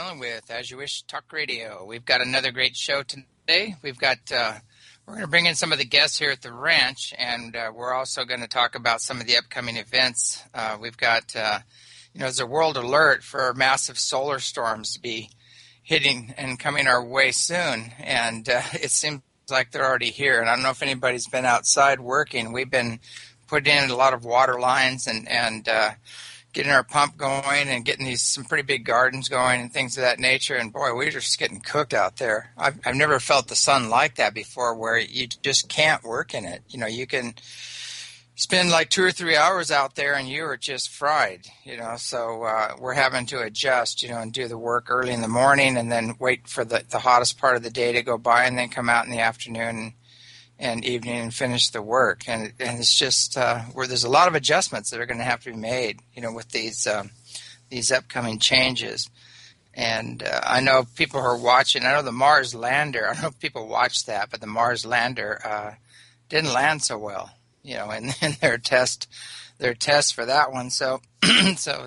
Dillon with As You Wish Talk Radio. We've got another great show today. We're going to bring in some of the guests here at the ranch, and we're also going to talk about some of the upcoming events. We've got, there's a world alert for massive solar storms to be hitting and coming our way soon, and it seems like they're already here. And I don't know if anybody's been outside working. We've been putting in a lot of water lines and getting our pump going and getting some pretty big gardens going and things of that nature. And boy, we're just getting cooked out there. I've never felt the sun like that before, where you just can't work in it. You can spend like 2 or 3 hours out there and you are just fried, So we're having to adjust, and do the work early in the morning and then wait for the hottest part of the day to go by and then come out in the afternoon and evening and finish the work. And it's just where there's a lot of adjustments that are going to have to be made, with these upcoming changes. And I know people who are watching, I know the Mars lander, I don't know if people watched that, but the Mars lander didn't land so well, in their test for that one. So so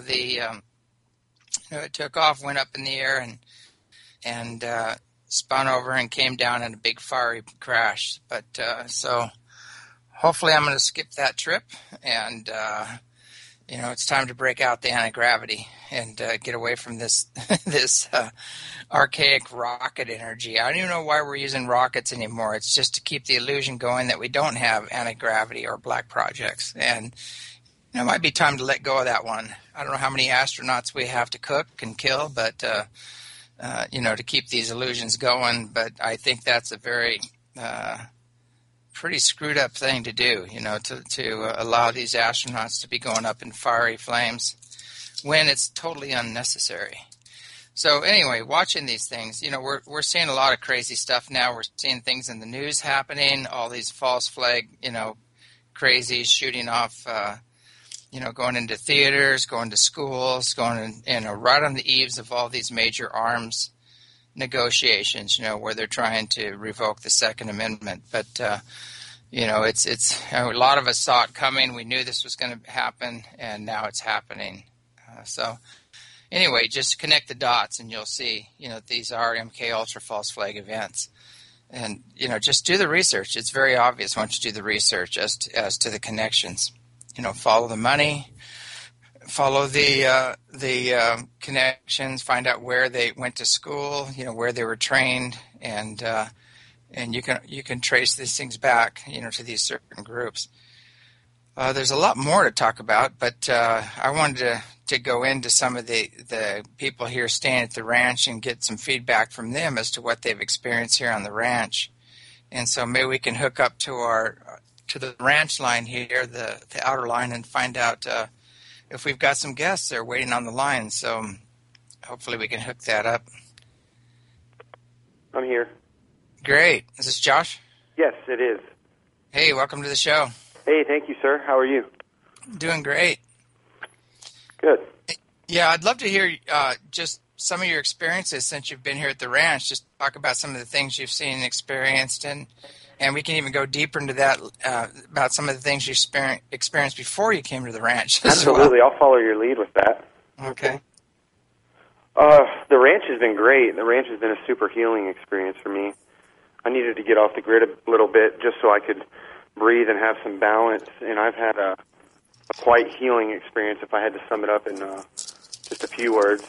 it took off, went up in the air and spun over and came down in a big fiery crash. But so hopefully I'm going to skip that trip, and it's time to break out the anti-gravity and get away from this archaic rocket energy. I don't even know why we're using rockets anymore. It's just to keep the illusion going that we don't have anti-gravity or black projects. And it might be time to let go of that one. I don't know how many astronauts we have to cook and kill, but to keep these illusions going. But I think that's a very pretty screwed up thing to do, to allow these astronauts to be going up in fiery flames when it's totally unnecessary. So anyway, watching these things, we're seeing a lot of crazy stuff now. We're seeing things in the news happening, all these false flag, crazies shooting off, going into theaters, going to schools, going right on the eaves of all these major arms negotiations, where they're trying to revoke the Second Amendment. But, it's a lot of us saw it coming. We knew this was going to happen, and now it's happening. So anyway, just connect the dots, and you'll see, these are MK Ultra false flag events. And, just do the research. It's very obvious once you do the research as to the connections. Follow the money, follow the connections, find out where they went to school, where they were trained, and you can trace these things back, to these certain groups. There's a lot more to talk about, but I wanted to go into some of the people here staying at the ranch and get some feedback from them as to what they've experienced here on the ranch. And so maybe we can hook up to the ranch line here, the outer line, and find out if we've got some guests there waiting on the line. So hopefully we can hook that up. I'm here. Great. Is this Josh? Yes, it is. Hey, welcome to the show. Hey, thank you, sir. How are you? Doing great. Good. Yeah, I'd love to hear just some of your experiences since you've been here at the ranch. Just talk about some of the things you've seen and experienced, and we can even go deeper into that about some of the things you experienced before you came to the ranch. Absolutely. I'll follow your lead with that. Okay. The ranch has been great. The ranch has been a super healing experience for me. I needed to get off the grid a little bit just so I could breathe and have some balance, and I've had a quite healing experience if I had to sum it up in just a few words.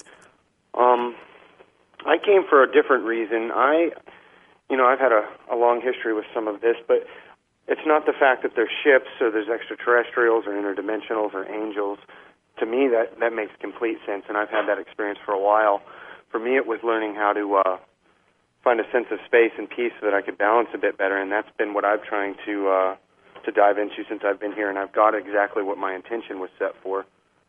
I came for a different reason. I've had a long history with some of this, but it's not the fact that there's ships or there's extraterrestrials or interdimensionals or angels. To me, that makes complete sense, and I've had that experience for a while. For me, it was learning how to find a sense of space and peace so that I could balance a bit better, and that's been what I'm trying to dive into since I've been here, and I've got exactly what my intention was set for.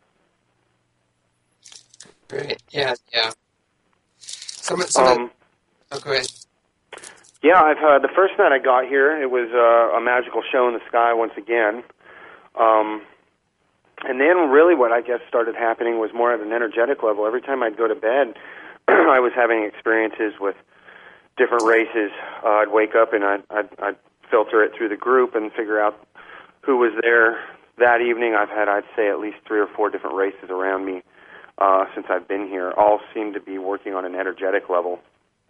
Great. Yeah. Oh, go ahead. Yeah, the first night I got here, it was a magical show in the sky once again. And then really what I guess started happening was more at an energetic level. Every time I'd go to bed, I was having experiences with different races. I'd wake up and I'd filter it through the group and figure out who was there that evening. I've had, I'd say, at least 3 or 4 different races around me since I've been here, all seem to be working on an energetic level.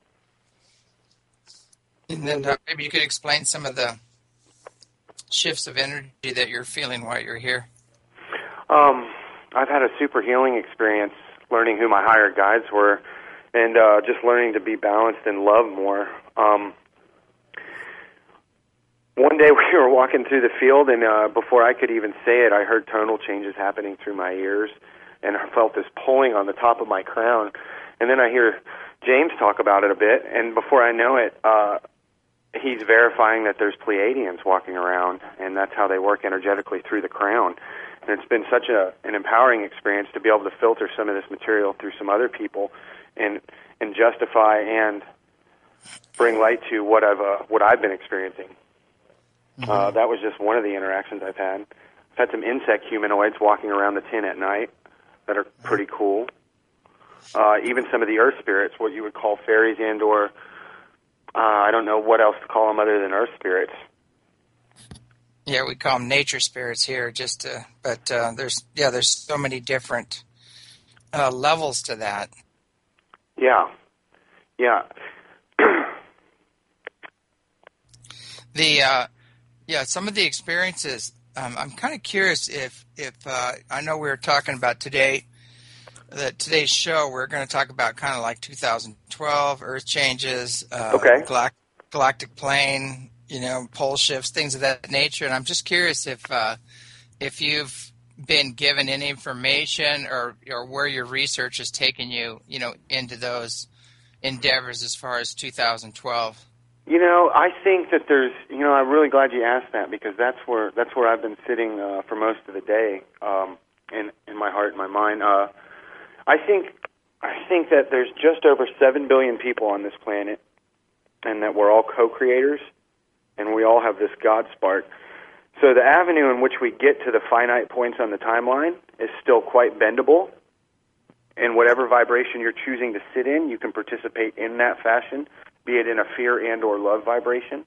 And then maybe you could explain some of the shifts of energy that you're feeling while you're here. I've had a super healing experience learning who my higher guides were and just learning to be balanced and love more. One day we were walking through the field, and before I could even say it, I heard tonal changes happening through my ears, and I felt this pulling on the top of my crown. And then I hear James talk about it a bit, and before I know it, he's verifying that there's Pleiadians walking around, and that's how they work energetically through the crown. And it's been such an empowering experience to be able to filter some of this material through some other people and justify and bring light to what I've been experiencing. That was just one of the interactions I've had. I've had some insect humanoids walking around the tin at night that are pretty cool. Even some of the earth spirits, what you would call fairies and or I don't know what else to call them other than earth spirits. Yeah, we call them nature spirits here. But there's so many different levels to that. Yeah. Some of the experiences. I'm kind of curious if I know we were talking about today's show. We're going to talk about kind of like 2012 Earth changes, galactic plane, pole shifts, things of that nature. And I'm just curious if you've been given any information or where your research has taken you, into those endeavors as far as 2012. I think that there's, I'm really glad you asked that because that's where I've been sitting for most of the day, in my heart and my mind. I think that there's just over 7 billion people on this planet, and that we're all co-creators, and we all have this God spark. So the avenue in which we get to the finite points on the timeline is still quite bendable, and whatever vibration you're choosing to sit in, you can participate in that fashion, be it in a fear and or love vibration.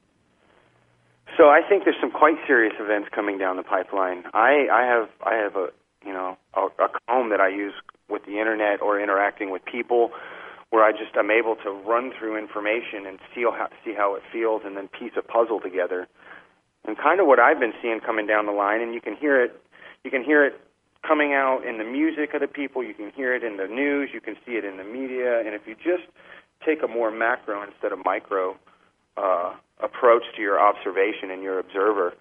So I think there's some quite serious events coming down the pipeline. I have a comb that I use with the internet or interacting with people where I'm able to run through information and see how it feels and then piece a puzzle together. And kind of what I've been seeing coming down the line, and you can hear it coming out in the music of the people, you can hear it in the news, you can see it in the media, and if you just take a more macro instead of micro approach to your observation and your observer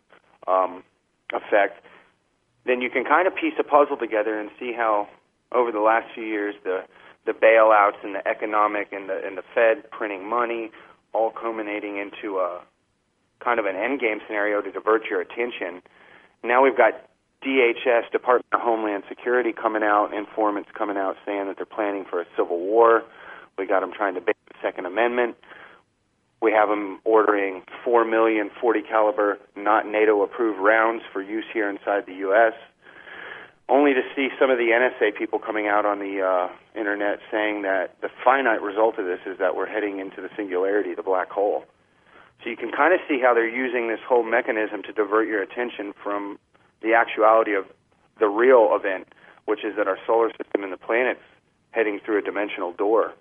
effect, then you can kind of piece a puzzle together and see how over the last few years the bailouts and the economic and the Fed printing money all culminating into a kind of an endgame scenario to divert your attention. Now we've got DHS, Department of Homeland Security, coming out, informants coming out saying that they're planning for a civil war. We got them trying to ban the Second Amendment. We have them ordering 4 million .40 caliber, not NATO-approved rounds for use here inside the U.S., only to see some of the NSA people coming out on the internet saying that the finite result of this is that we're heading into the singularity, the black hole. So you can kind of see how they're using this whole mechanism to divert your attention from the actuality of the real event, which is that our solar system and the planet's heading through a dimensional door.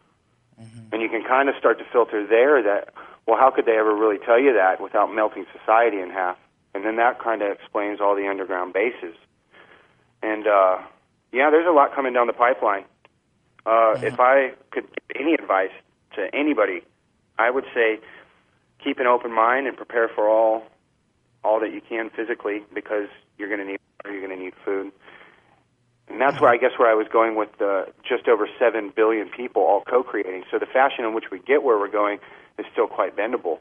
And you can kind of start to filter there that, well, how could they ever really tell you that without melting society in half? And then that kind of explains all the underground bases. And, there's a lot coming down the pipeline. If I could give any advice to anybody, I would say keep an open mind and prepare for all that you can physically, because you're going to need water, you're going to need food. And that's where I was going with just over 7 billion people all co-creating. So the fashion in which we get where we're going is still quite bendable.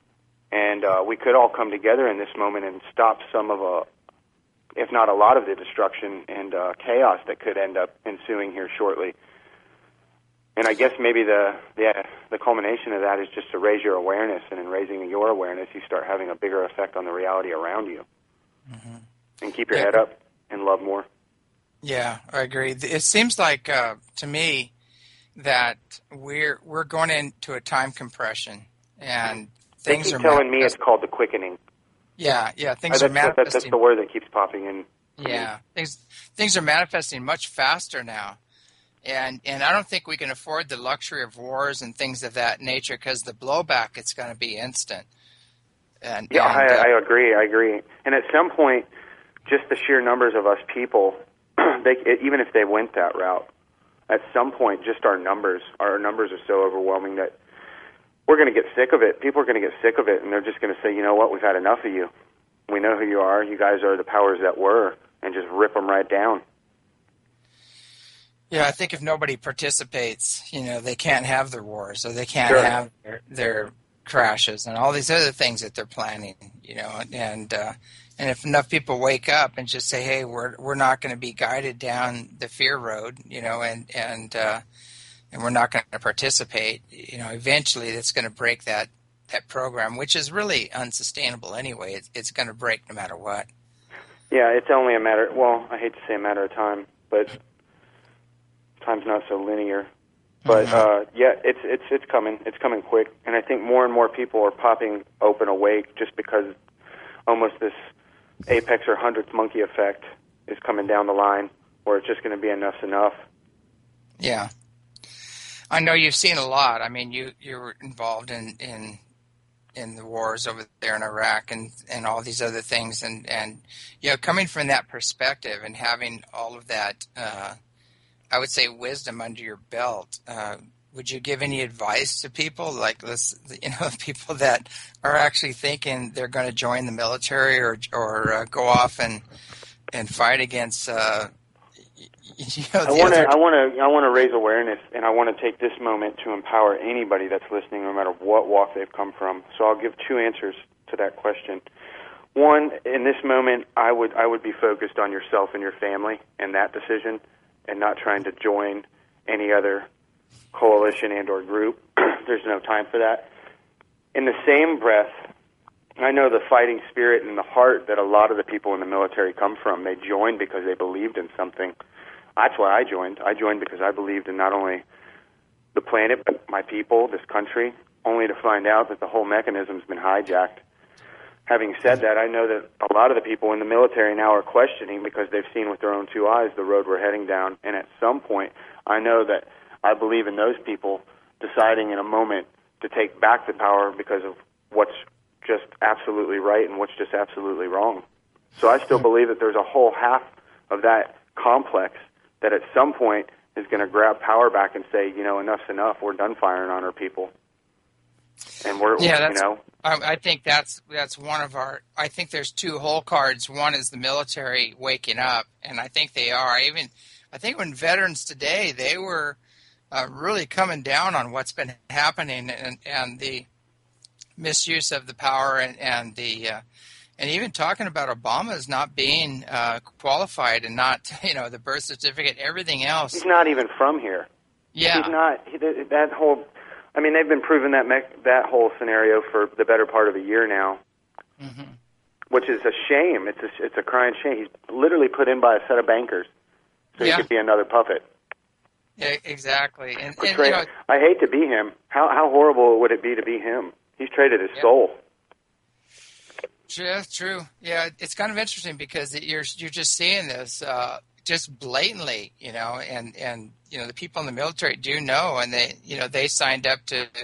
And we could all come together in this moment and stop some of if not a lot of the destruction and chaos that could end up ensuing here shortly. And I guess maybe the culmination of that is just to raise your awareness, and in raising your awareness, you start having a bigger effect on the reality around you. And keep your head up and love more. Yeah, I agree. It seems like to me that we're going into a time compression, and things are telling me it's called the quickening. Yeah, things are manifesting. That's the word that keeps popping in. Yeah, things are manifesting much faster now And I don't think we can afford the luxury of wars and things of that nature, because the blowback, it's going to be instant. I agree. And at some point, just the sheer numbers of us people, even if they went that route, at some point, just our numbers are so overwhelming that we're going to get sick of it. People are going to get sick of it, and they're just going to say, you know what, we've had enough of you. We know who you are. You guys are the powers that were, and just rip them right down. Yeah, I think if nobody participates, they can't have their wars, or they can't Sure. have their crashes and all these other things that they're planning, and if enough people wake up and just say, hey, we're not going to be guided down the fear road, and we're not going to participate, eventually it's going to break that program, which is really unsustainable anyway. It's going to break no matter what. Yeah, it's only a matter, well, I hate to say a matter of time, but time's not so linear. But yeah, it's coming. It's coming quick, and I think more and more people are popping open awake just because almost this apex or hundredth monkey effect is coming down the line, where it's just going to be enough's enough. Yeah, I know you've seen a lot. I mean, you were involved in the wars over there in Iraq and all these other things, and coming from that perspective and having all of that. I would say wisdom under your belt. Would you give any advice to people like this? People that are actually thinking they're going to join the military or go off and fight against. I want to raise awareness, and I want to take this moment to empower anybody that's listening, no matter what walk they've come from. So I'll give two answers to that question. One, in this moment, I would be focused on yourself and your family and that decision, and not trying to join any other coalition and or group. There's no time for that. In the same breath, I know the fighting spirit and the heart that a lot of the people in the military come from. They joined because they believed in something. That's why I joined. I joined because I believed in not only the planet, but my people, this country, only to find out that the whole mechanism's been hijacked. Having said that, I know that a lot of the people in the military now are questioning because they've seen with their own two eyes the road we're heading down. And at some point, I know that I believe in those people deciding in a moment to take back the power because of what's just absolutely right and what's just absolutely wrong. So I still believe that there's a whole half of that complex that at some point is going to grab power back and say, enough's enough. We're done firing on our people. And I think that's one of our. I think there's two whole cards. One is the military waking up, and I think they are. I think when veterans today, they were really coming down on what's been happening and the misuse of the power and even talking about Obama's not being qualified and not the birth certificate, everything else. He's not even from here. Yeah, he's not. That whole. I mean, they've been proving that whole scenario for the better part of a year now, which is a shame. It's a crying shame. He's literally put in by a set of bankers, so he could be another puppet. Yeah, exactly. And I hate to be him. How horrible would it be to be him? He's traded his soul. Yeah, true. Yeah, it's kind of interesting because you're just seeing this just blatantly, and the people in the military do know, and they signed up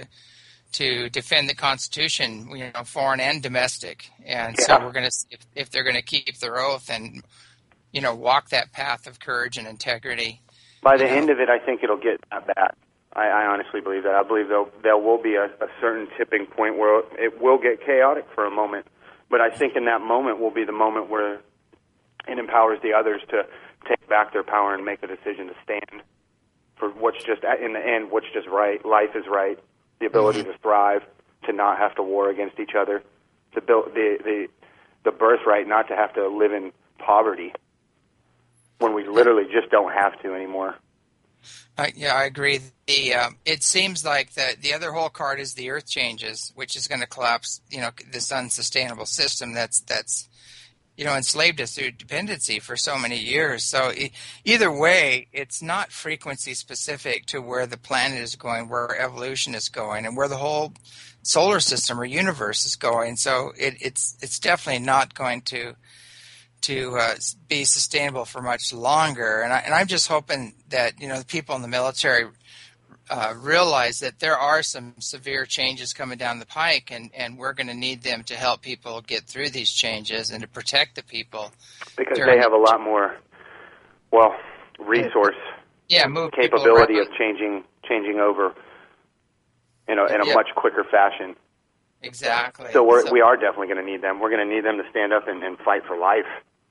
to defend the Constitution, foreign and domestic, and so we're going to see if they're going to keep their oath and walk that path of courage and integrity. By the end of it, I think it'll get that bad. I honestly believe that. I believe there will be a certain tipping point where it will get chaotic for a moment, but I think in that moment will be the moment where it empowers the others to take back their power and make a decision to stand for what's just, in the end, what's just right. Life is right. The ability to thrive, to not have to war against each other, to build the birthright not to have to live in poverty when we literally just don't have to anymore. I agree. It seems like the other whole card is the Earth changes, which is going to collapse, this unsustainable system that's enslaved us through dependency for so many years. So either way, it's not frequency specific to where the planet is going, where evolution is going, and where the whole solar system or universe is going. So it's definitely not going to be sustainable for much longer. And I'm just hoping that the people in the military realize that there are some severe changes coming down the pike, and we're going to need them to help people get through these changes and to protect the people. Because they have a lot more, resource capability of changing over in a much quicker fashion. Exactly. So we are definitely going to need them. We're going to need them to stand up and fight for life.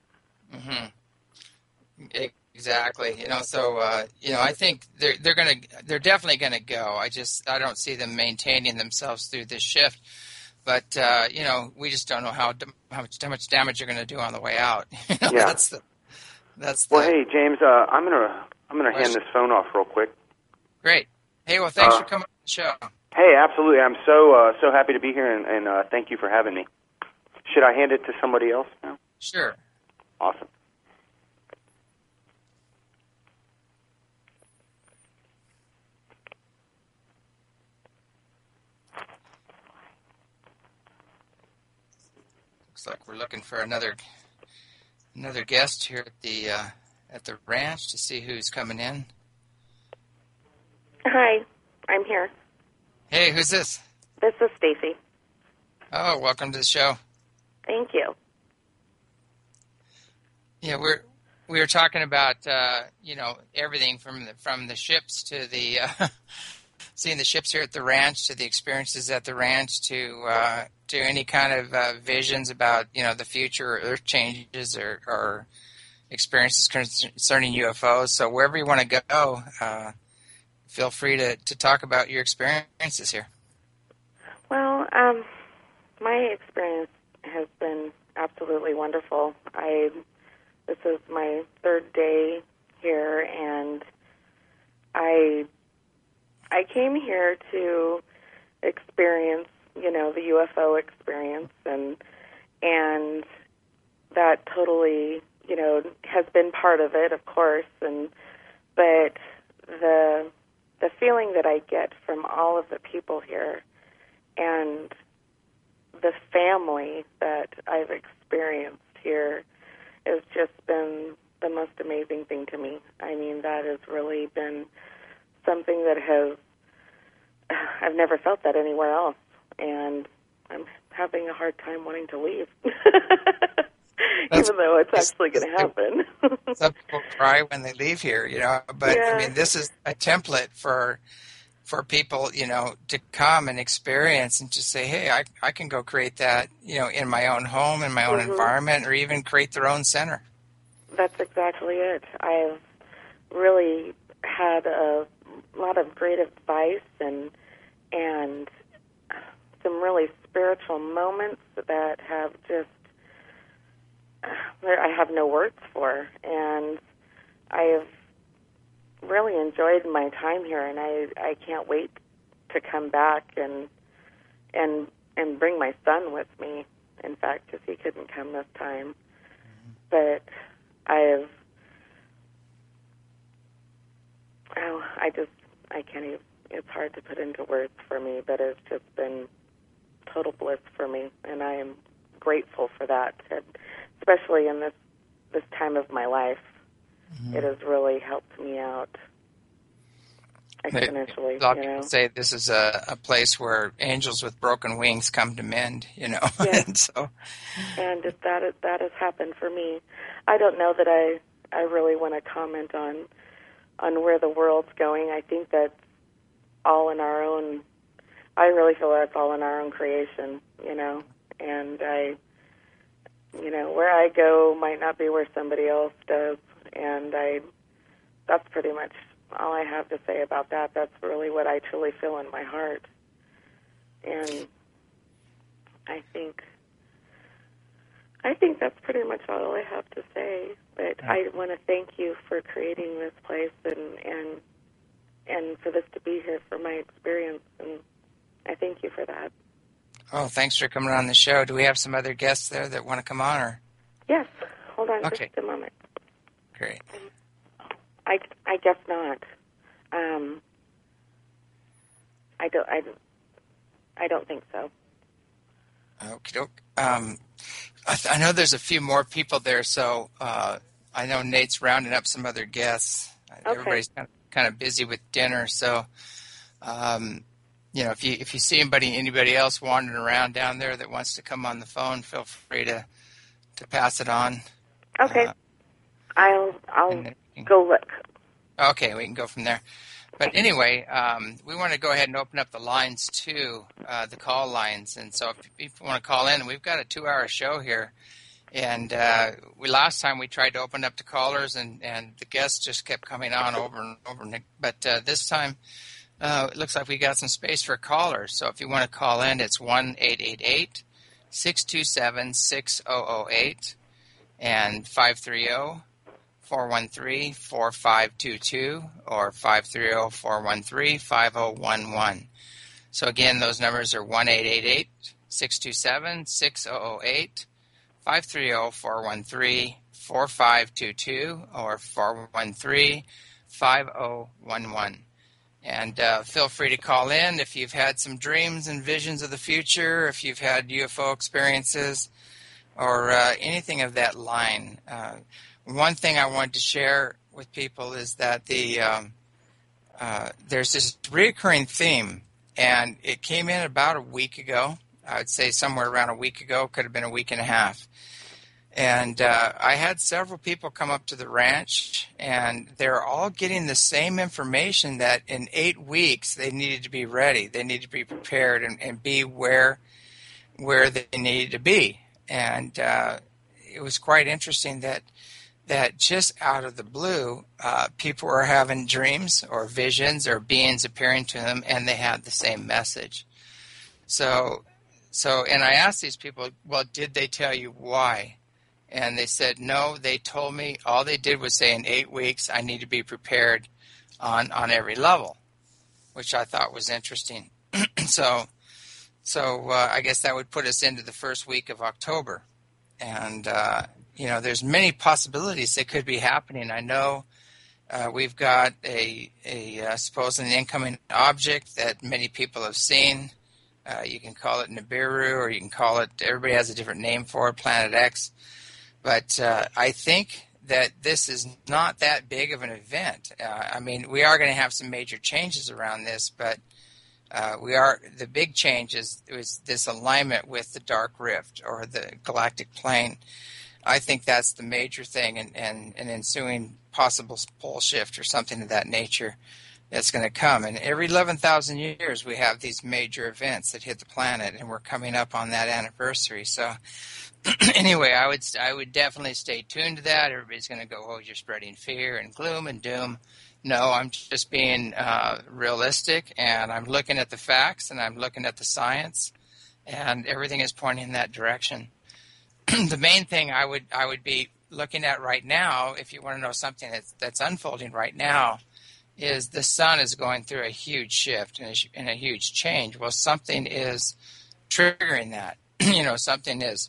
Mm-hmm. Exactly. I think they're definitely gonna go. I don't see them maintaining themselves through this shift. But we just don't know how much damage you're gonna do on the way out. Yeah. That's well, hey James, I'm gonna hand this phone off real quick. Great. Hey, well, thanks for coming on the show. Hey, absolutely. I'm so happy to be here, and thank you for having me. Should I hand it to somebody else now? Sure. Awesome. Looks like we're looking for another guest here at the ranch to see who's coming in. Hi, I'm here. Hey, who's this? This is Stacy. Oh, welcome to the show. Thank you. Yeah, we were talking about everything from the ships to the seeing the ships here at the ranch to the experiences at the ranch to any kind of visions about the future or earth changes or experiences concerning UFOs. So wherever you want to go, feel free to talk about your experiences here. Well, my experience has been absolutely wonderful. This is my third day here, and I came here to experience, the UFO experience, and that totally, has been part of it, of course, but the feeling that I get from all of the people here and the family that I've experienced here has just been the most amazing thing to me. I mean, that has really been something that I've never felt that anywhere else, and I'm having a hard time wanting to leave, even though it's actually going to happen. Some people cry when they leave here, but yeah. I mean, this is a template for people, to come and experience and just say, hey, I can go create that, in my own home, in my own environment, or even create their own center. That's exactly it. I've really had a lot of great advice and some really spiritual moments that have just, I have no words for, and I have really enjoyed my time here, and I can't wait to come back and bring my son with me, in fact, because he couldn't come this time. But I can't even, it's hard to put into words for me, but it's just been total bliss for me, and I am grateful for that, especially in this time of my life. It has really helped me out exponentially. A lot of people say this is a place where angels with broken wings come to mend, Yes. and that has happened for me. I don't know that I really want to comment on where the world's going. I think that's all in our own. I really feel that's all in our own creation, and where I go might not be where somebody else does, and that's pretty much all I have to say about that. That's really what I truly feel in my heart. And I think that's pretty much all I have to say. But I want to thank you for creating this place and for this to be here for my experience, and I thank you for that. Oh, thanks for coming on the show. Do we have some other guests there that want to come on? Or? Yes. Hold on just a moment. Great. I guess not. I don't think so. Okie doke. I know there's a few more people there, so I know Nate's rounding up some other guests. Okay. Everybody's kind of busy with dinner, so if you see anybody else wandering around down there that wants to come on the phone, feel free to pass it on. Okay. I'll go look. Okay, we can go from there. But anyway, we want to go ahead and open up the lines too, the call lines. And so if people want to call in, we've got a 2-hour show here. And last time we tried to open up to callers, and the guests just kept coming on over and over. But this time, it looks like we got some space for callers. So if you want to call in, it's 1-888-627-6008 and 530-413-4522 or 530-413-5011. So again, those numbers are 1-888-627-6008, 530-413-4522 or 413-5011. And feel free to call in if you've had some dreams and visions of the future, if you've had UFO experiences, or anything of that line. One thing I wanted to share with people is that there's this recurring theme, and it came in about a week ago. I would say somewhere around a week ago, could have been a week and a half. And I had several people come up to the ranch, and they're all getting the same information that in 8 weeks they needed to be ready. They needed to be prepared and be where they needed to be. And it was quite interesting that just out of the blue, people were having dreams or visions or beings appearing to them, and they had the same message. So, and I asked these people, well, did they tell you why? And they said, no, they told me, all they did was say in 8 weeks, I need to be prepared on every level, which I thought was interesting. So I guess that would put us into the first week of October. And, there's many possibilities that could be happening. I know we've got a supposedly incoming object that many people have seen. You can call it Nibiru, or you can call it, everybody has a different name for it, Planet X. But I think that this is not that big of an event. We are going to have some major changes around this, but the big change is this alignment with the dark rift or the galactic plane. I think that's the major thing, and an ensuing possible pole shift or something of that nature that's going to come. And every 11,000 years we have these major events that hit the planet, and we're coming up on that anniversary. So anyway, I would definitely stay tuned to that. Everybody's going to go, oh, you're spreading fear and gloom and doom. No, I'm just being realistic, and I'm looking at the facts, and I'm looking at the science, and everything is pointing in that direction. The main thing I would be looking at right now, if you want to know something that's unfolding right now, is the sun is going through a huge shift and a huge change. Well, something is triggering that. Something is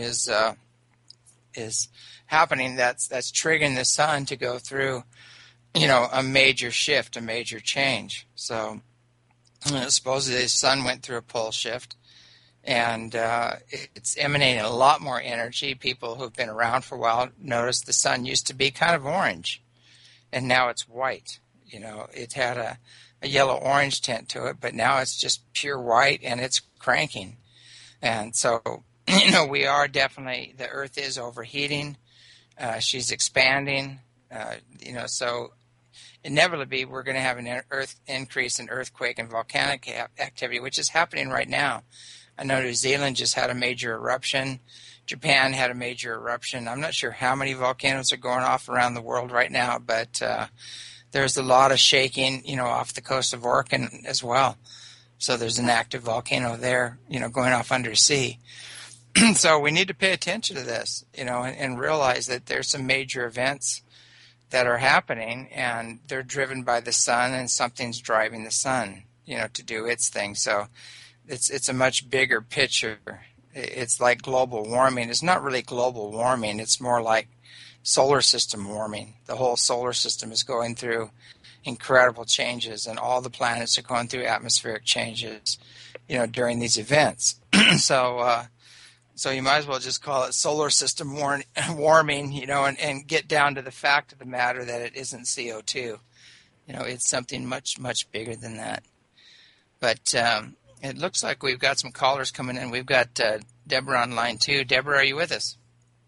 happening that's triggering the sun to go through, a major shift, a major change. So supposedly the sun went through a pole shift, and it's emanating a lot more energy. People who've been around for a while notice the sun used to be kind of orange, and now it's white. It had a yellow-orange tint to it, but now it's just pure white, and it's cranking. And so, we are definitely, the Earth is overheating. She's expanding. So inevitably we're going to have an increase in earthquake and volcanic activity, which is happening right now. I know New Zealand just had a major eruption. Japan had a major eruption. I'm not sure how many volcanoes are going off around the world right now, but there's a lot of shaking, off the coast of Oregon as well. So there's an active volcano there, going off undersea. So we need to pay attention to this, and realize that there's some major events that are happening, and they're driven by the sun, and something's driving the sun, to do its thing. So it's a much bigger picture. It's like global warming. It's not really global warming. It's more like solar system warming. The whole solar system is going through incredible changes, and all the planets are going through atmospheric changes, during these events. So So you might as well just call it solar system warming, and get down to the fact of the matter that it isn't CO2. It's something much, much bigger than that. But it looks like we've got some callers coming in. We've got Deborah on line 2. Deborah, are you with us?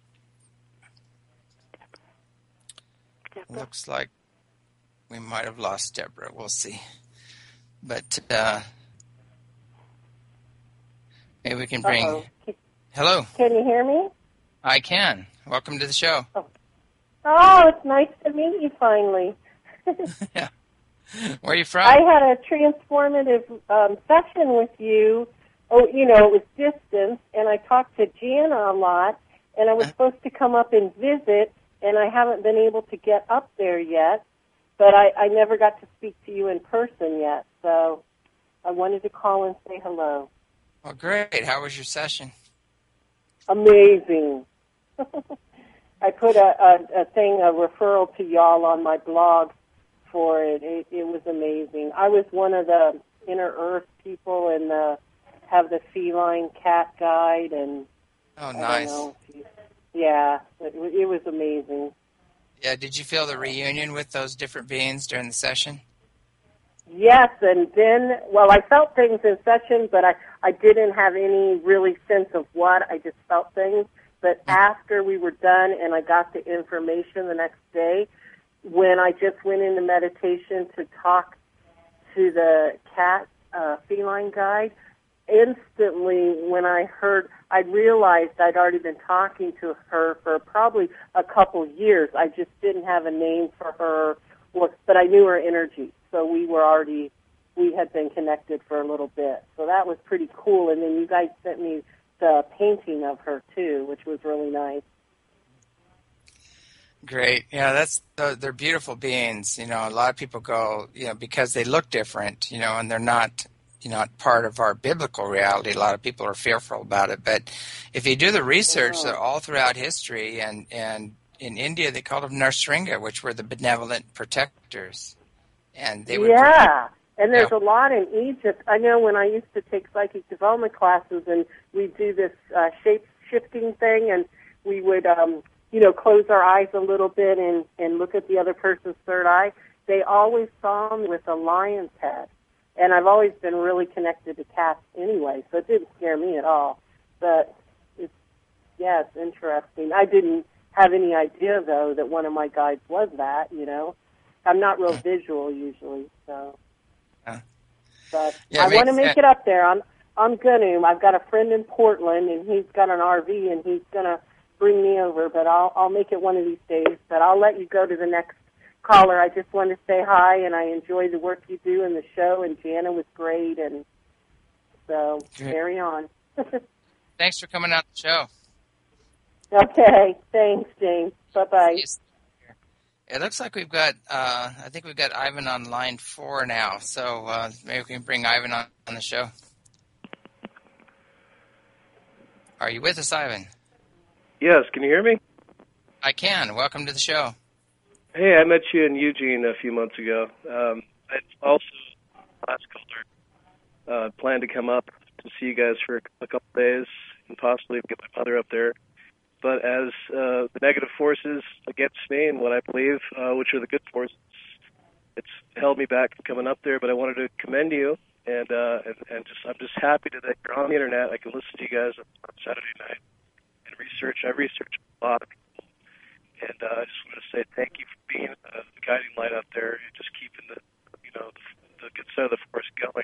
Deborah. Looks like we might have lost Deborah. We'll see. But maybe we can bring... Uh-oh. Hello. Can you hear me? I can. Welcome to the show. Oh, it's nice to meet you finally. Yeah. Where are you from? I had a transformative session with you. Oh, it was distance, and I talked to Jana a lot, and I was supposed to come up and visit, and I haven't been able to get up there yet, but I never got to speak to you in person yet, so I wanted to call and say hello. Well, great. How was your session? Amazing. I put a referral to y'all on my blog for it. It was amazing. I was one of the Inner Earth people and have the feline cat guide. And oh, nice. Yeah, it was amazing. Yeah, did you feel the reunion with those different beings during the session? Yes, and then, I felt things in session, but I didn't have any really sense of what. I just felt things. But after we were done and I got the information the next day, when I just went into meditation to talk to the cat feline guide, instantly when I realized I'd already been talking to her for probably a couple years. I just didn't have a name for her, but I knew her energy. So we had been connected for a little bit. So that was pretty cool. And then you guys sent me the painting of her too, which was really nice. Great. Yeah, they're beautiful beings. A lot of people go, because they look different, and they're not, part of our biblical reality. A lot of people are fearful about it. But if you do the research, they're all throughout history, and in India they called them Narsringa, which were the benevolent protectors. And they would and there's a lot in Egypt. I know when I used to take psychic development classes and we'd do this shape-shifting thing, and we would, close our eyes a little bit and look at the other person's third eye, they always saw me with a lion's head. And I've always been really connected to cats anyway, so it didn't scare me at all. But it's interesting. I didn't have any idea, though, that one of my guides was that, I'm not real visual usually, so. But I want to make it up there. I'm gonna. I've got a friend in Portland, and he's got an RV, and he's gonna bring me over. But I'll make it one of these days. But I'll let you go to the next caller. I just wanted to say hi, and I enjoy the work you do in the show. And Jana was great, and so carry on. Thanks for coming on the show. Okay, thanks, James. Bye-bye. It looks like we've got, I think we've got Ivan on line 4 now, so maybe we can bring Ivan on the show. Are you with us, Ivan? Yes, can you hear me? I can. Welcome to the show. Hey, I met you in Eugene a few months ago. I also, last caller, planned to come up to see you guys for a couple days and possibly get my mother up there. But as the negative forces against me and what I believe, which are the good forces, it's held me back from coming up there. But I wanted to commend you, and I'm just happy that you're on the internet. I can listen to you guys on Saturday night and research. I research a lot of people, and I just want to say thank you for being the guiding light out there and just keeping the good side of the force going.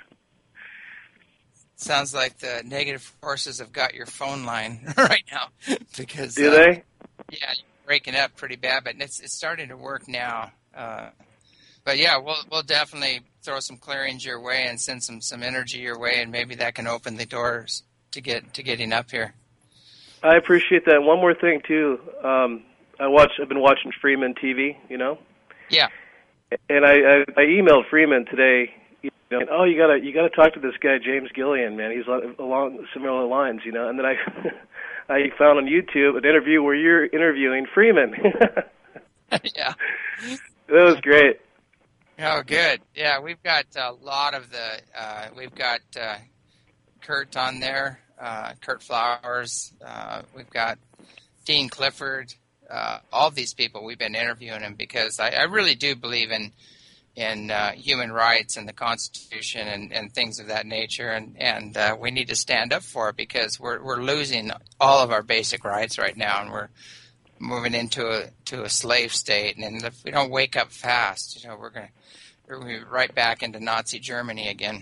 Sounds like the negative forces have got your phone line right now. Because do they? Yeah, you're breaking up pretty bad, but it's starting to work now. But yeah, we'll definitely throw some clearings your way and send some energy your way, and maybe that can open the doors to getting up here. I appreciate that. One more thing too. I've been watching Freeman TV. Yeah. And I emailed Freeman today. You gotta talk to this guy James Gillian, man. He's along similar lines, And then I found on YouTube an interview where you're interviewing Freeman. Yeah, that was great. Oh, good. Yeah, we've got a lot of we've got Kurt on there. Kurt Flowers. We've got Dean Clifford. All of these people, we've been interviewing them because I really do believe in human rights and the Constitution and things of that nature, and we need to stand up for it because we're losing all of our basic rights right now, and we're moving into a slave state. And if we don't wake up fast, we're gonna be right back into Nazi Germany again.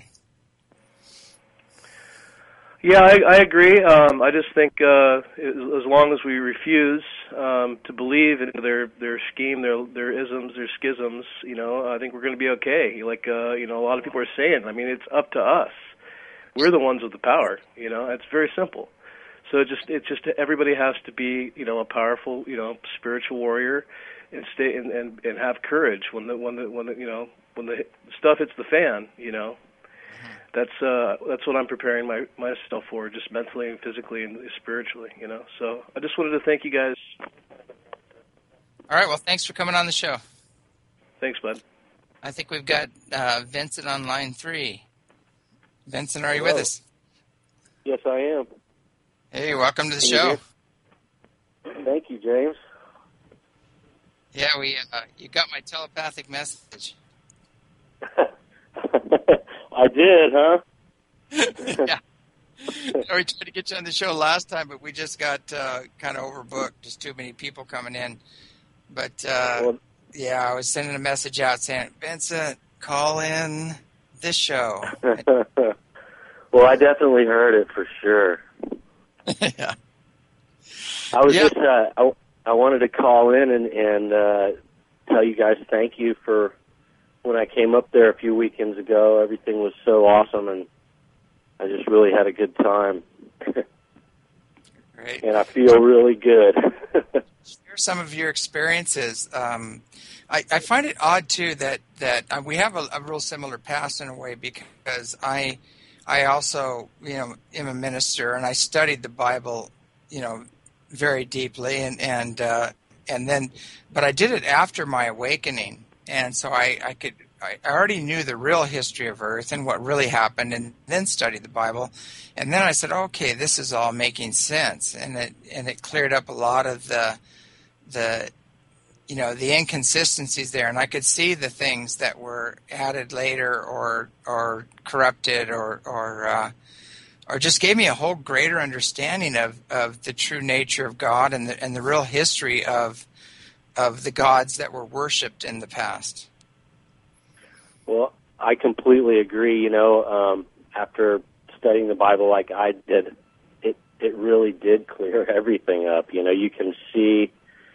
Yeah, I agree. I just think as long as we refuse to believe in their scheme, their isms, their schisms, I think we're going to be okay. Like a lot of people are saying. I mean, it's up to us. We're the ones with the power. It's very simple. So it's just everybody has to be a powerful spiritual warrior and stay and have courage when the stuff hits the fan. That's what I'm preparing myself for, just mentally and physically and spiritually, So I just wanted to thank you guys. All right, well, thanks for coming on the show. Thanks, bud. I think we've got Vincent on line 3. Vincent, are you with us? Yes, I am. Hey, welcome to the show. Thank you, James. Yeah, you got my telepathic message. I did, huh? Yeah. We tried to get you on the show last time, but we just got kind of overbooked. Just too many people coming in. But, I was sending a message out saying, Vincent, call in this show. Well, I definitely heard it for sure. Yeah. I was just, I wanted to call in and tell you guys thank you for when I came up there a few weekends ago. Everything was so awesome, and I just really had a good time. Great. And I feel really good. Share some of your experiences. I find it odd, too, that we have a real similar past in a way because I also, am a minister, and I studied the Bible, very deeply, and then, but I did it after my awakening. And so I already knew the real history of Earth and what really happened, and then studied the Bible. And then I said, okay, this is all making sense, and it cleared up a lot of the inconsistencies there, and I could see the things that were added later or corrupted or just gave me a whole greater understanding of the true nature of God and the real history of the gods that were worshipped in the past. Well, I completely agree. After studying the Bible like I did, it really did clear everything up. You can see,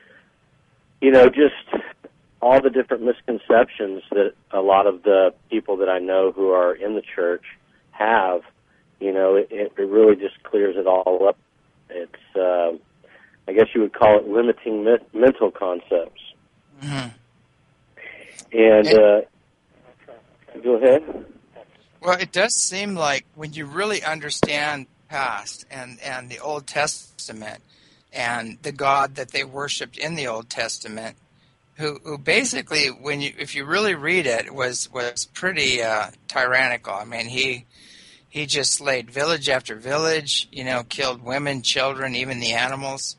just all the different misconceptions that a lot of the people that I know who are in the church have. It really just clears it all up. It's I guess you would call it limiting mental concepts. Mm-hmm. And go ahead. Well, it does seem like when you really understand past and the Old Testament and the God that they worshipped in the Old Testament, who basically, if you really read it, was pretty tyrannical. I mean, he just slayed village after village, killed women, children, even the animals.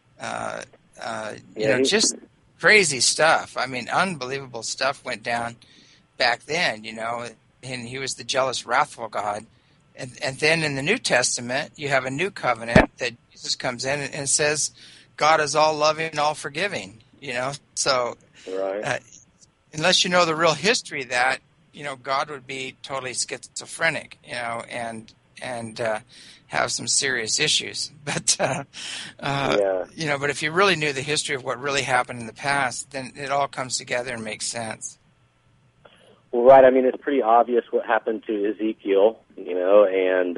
Just crazy stuff. I mean, unbelievable stuff went down back then, and he was the jealous, wrathful God. And then in the New Testament, you have a new covenant that Jesus comes in and says, God is all loving, all forgiving, So right. Unless you know the real history of that, God would be totally schizophrenic, and have some serious issues. But, but if you really knew the history of what really happened in the past, then it all comes together and makes sense. Well, right. I mean, it's pretty obvious what happened to Ezekiel, and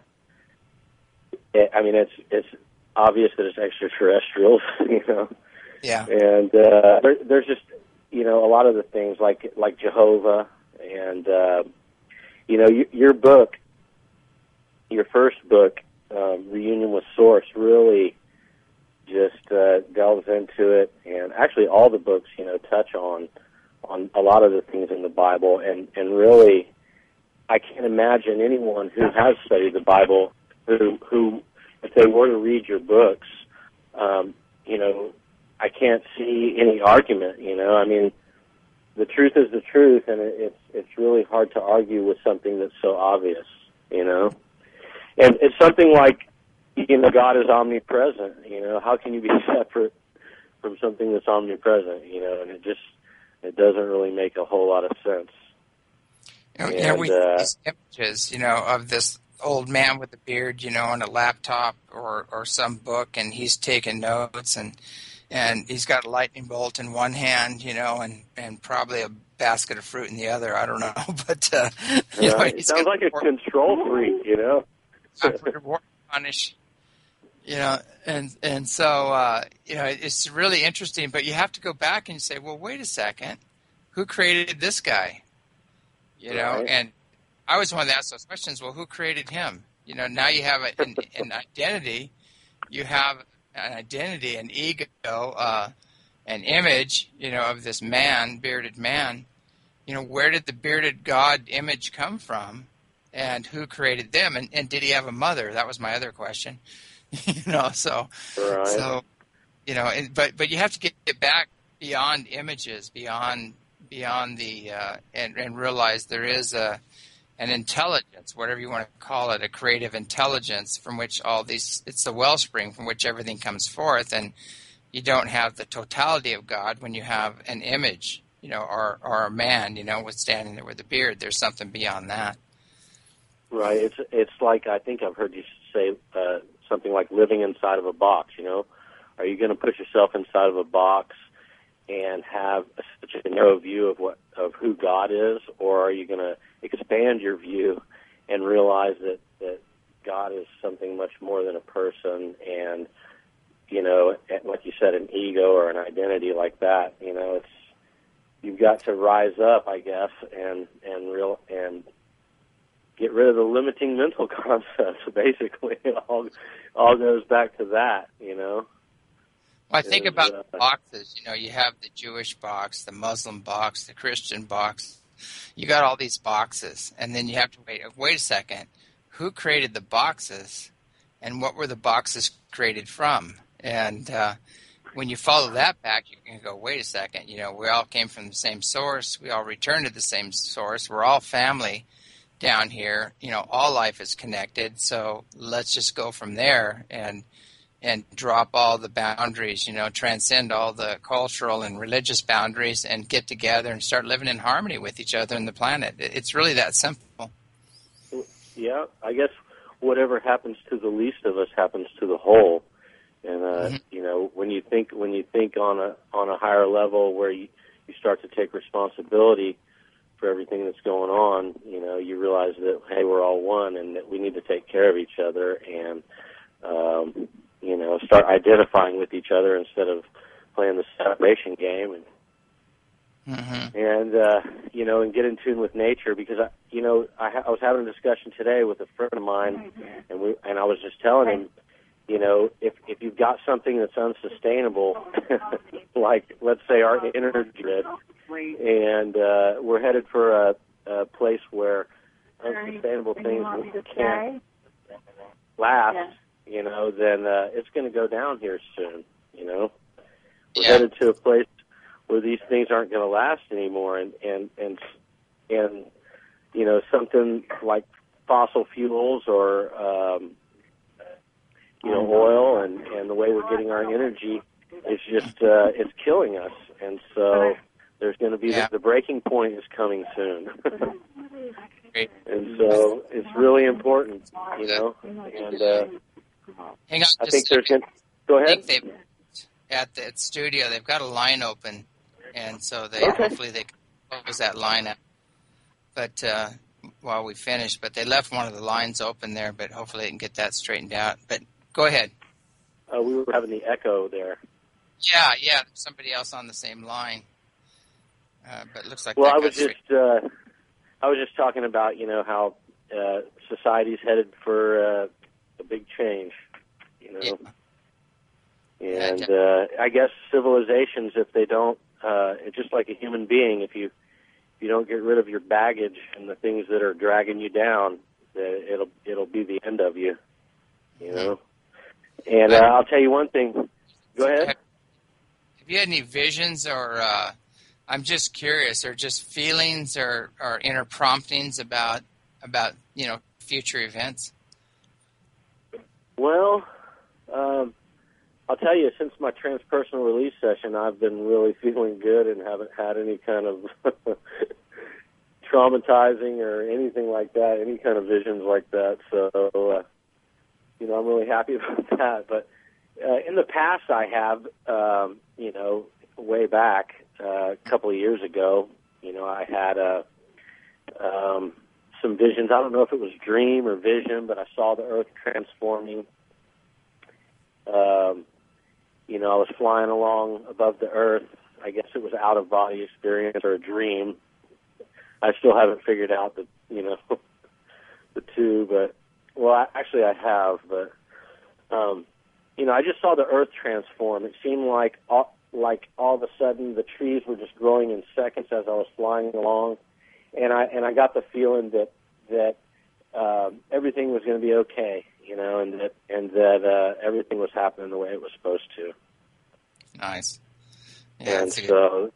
it's obvious that it's extraterrestrials, Yeah. And there's just, a lot of the things like Jehovah and, your book, your first book, Reunion with Source, really just delves into it. And actually all the books, touch on a lot of the things in the Bible. And really, I can't imagine anyone who has studied the Bible who if they were to read your books, you know, I can't see any argument. You know, I mean, the truth is the truth, and it's really hard to argue with something that's so obvious. You know, and it's something like, you know, God is omnipresent. You know, how can you be separate from something that's omnipresent? You know, and it doesn't really make a whole lot of sense. Yeah, we have these images, you know, of this old man with a beard, you know, on a laptop or some book, and he's taking notes, and he's got a lightning bolt in one hand, you know, and probably a basket of fruit in the other. I don't know, but you know, it sounds like a control freak, you know. Punish, you know, and so you know, it's really interesting. But you have to go back and you say, well, wait a second, who created this guy? You know, and I always wanted to ask those questions. Well, who created him? You know, now you have an identity. You have an identity, an ego, an image, you know, of this man, bearded man. You know, where did the bearded God image come from, and who created them? And did he have a mother? That was my other question. You know, so you know, but you have to get back beyond images, beyond the and realize there is an intelligence, whatever you want to call it, a creative intelligence from which all these, it's the wellspring from which everything comes forth, and you don't have the totality of God when you have an image, you know, or a man, you know, with standing there with a beard. There's something beyond that. Right. It's like, I think I've heard you say something like living inside of a box. You know, are you going to put yourself inside of a box and have such a narrow view of who God is, or are you going to expand your view and realize that God is something much more than a person, and, you know, like you said, an ego or an identity like that? You know, you've got to rise up, I guess, and get rid of the limiting mental concepts. Basically, it all goes back to that, you know. Well, I think about the boxes. You know, you have the Jewish box, the Muslim box, the Christian box. You got all these boxes, and then you have to wait a second. Who created the boxes, and what were the boxes created from? And when you follow that back, you can go, wait a second. You know, we all came from the same source. We all return to the same source. We're all family down here. You know, all life is connected. So let's just go from there and drop all the boundaries, you know, transcend all the cultural and religious boundaries and get together and start living in harmony with each other and the planet. It's really that simple. Yeah, I guess whatever happens to the least of us happens to the whole. And, you know, when you think on a higher level where you start to take responsibility for everything that's going on, you know, you realize that, hey, we're all one and that we need to take care of each other and, you know, start identifying with each other instead of playing the separation game, and you know, and get in tune with nature. Because I was having a discussion today with a friend of mine, and I was just telling him, you know, if you've got something that's unsustainable, like let's say our energy grid, and we're headed for a place where unsustainable things can't last. You know, then it's going to go down here soon, you know. We're headed to a place where these things aren't going to last anymore, and you know, something like fossil fuels or, you know, oil and the way we're getting our energy is just, it's killing us. And so there's going to be the breaking point is coming soon. And so it's really important, you know, and, hang on, I think there's. Go ahead. I think at the studio they've got a line open, and so hopefully they can close that line up. But while we finish, but they left one of the lines open there, but hopefully they can get that straightened out. But go ahead. We were having the echo there. Yeah, there's somebody else on the same line. But it looks like. Well, I was just talking about, you know, how society's headed for a big change, you know, and I guess civilizations, if they don't, it's just like a human being. If you don't get rid of your baggage and the things that are dragging you down, it'll be the end of you. And I'll tell you one thing. Go ahead. Have you had any visions, or I'm just curious, or just feelings, or inner promptings about future events? Well, I'll tell you, since my transpersonal release session, I've been really feeling good and haven't had any kind of traumatizing or anything like that, any kind of visions like that. So, I'm really happy about that. But in the past, I have, way back a couple of years ago, I had some visions. I don't know if it was dream or vision, but I saw the Earth transforming. I was flying along above the Earth. I guess it was out-of-body experience or a dream. I still haven't figured out the two, but, actually I have, but, I just saw the Earth transform. It seemed like all of a sudden the trees were just growing in seconds as I was flying along, and I got the feeling that everything was going to be okay, and that everything was happening the way it was supposed to. Nice. Yeah, and so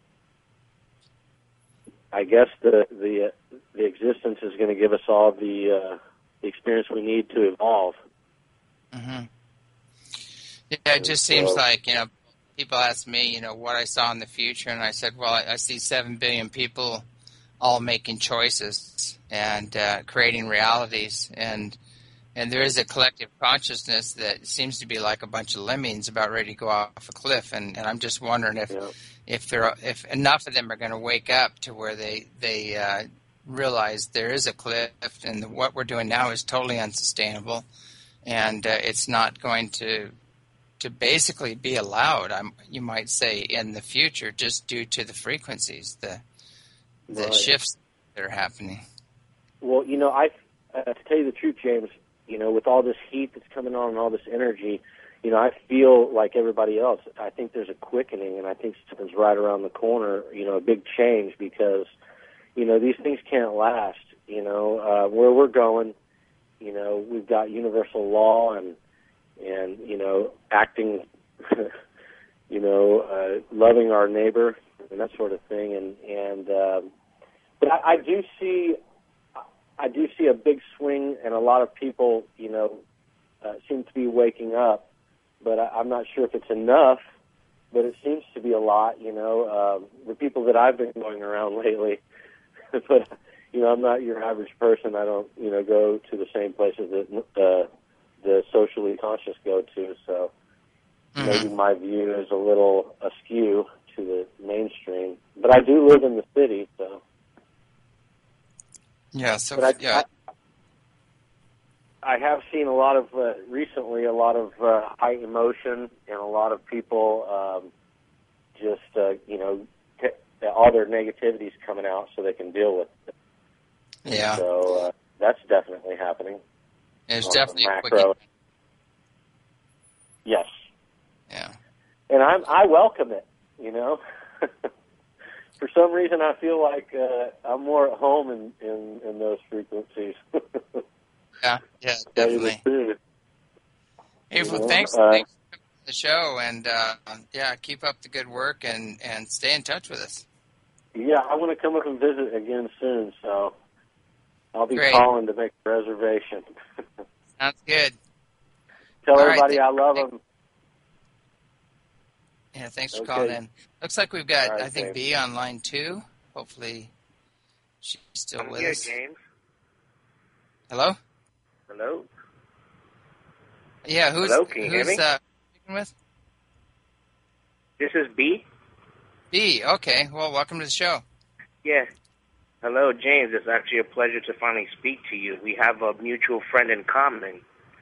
I guess the existence is going to give us all the experience we need to evolve. Mm-hmm. Yeah, it just seems like, people ask me, what I saw in the future, and I said, well, I see 7 billion people all making choices and creating realities, and there is a collective consciousness that seems to be like a bunch of lemmings about ready to go off a cliff, and I'm just wondering if enough of them are going to wake up to where they realize there is a cliff, and what we're doing now is totally unsustainable, and it's not going to basically be allowed, you might say, in the future, just due to the frequencies, the shifts that are happening. Well, to tell you the truth, James, with all this heat that's coming on and all this energy, I feel like everybody else. I think there's a quickening, and I think something's right around the corner, a big change, because, these things can't last. Where we're going, we've got universal law and acting, loving our neighbor and that sort of thing. But I do see a big swing, and a lot of people, seem to be waking up. But I'm not sure if it's enough, but it seems to be a lot, the people that I've been going around lately. But, I'm not your average person. I don't, go to the same places that the socially conscious go to. So maybe my view is a little askew to the mainstream. But I do live in the city, so. Yeah, so but I have seen a lot of, recently, a lot of high emotion, and a lot of people all their negativity's coming out so they can deal with it. Yeah. So that's definitely happening. It's definitely macro. Yes. Yeah. And I welcome it, For some reason, I feel like I'm more at home in those frequencies. Yeah, definitely. Hey, well, thanks for the show, and keep up the good work, and stay in touch with us. Yeah, I want to come up and visit again soon, so I'll be calling to make a reservation. Sounds good. Tell everybody I love them. Yeah, thanks for calling in. Looks like we've got, I think, B on line 2. Hopefully she's still with us. James. Hello? Hello? Yeah, who's speaking with? This is B. B, okay. Well, welcome to the show. Yeah. Hello, James. It's actually a pleasure to finally speak to you. We have a mutual friend in common.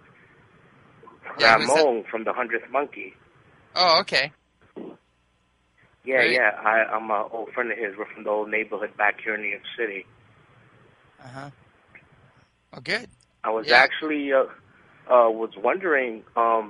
Ramon from the 100th Monkey. Oh, okay. Yeah, Great. Yeah. I'm an old friend of his. We're from the old neighborhood back here in New York City. Uh-huh. Oh, good. I was actually was wondering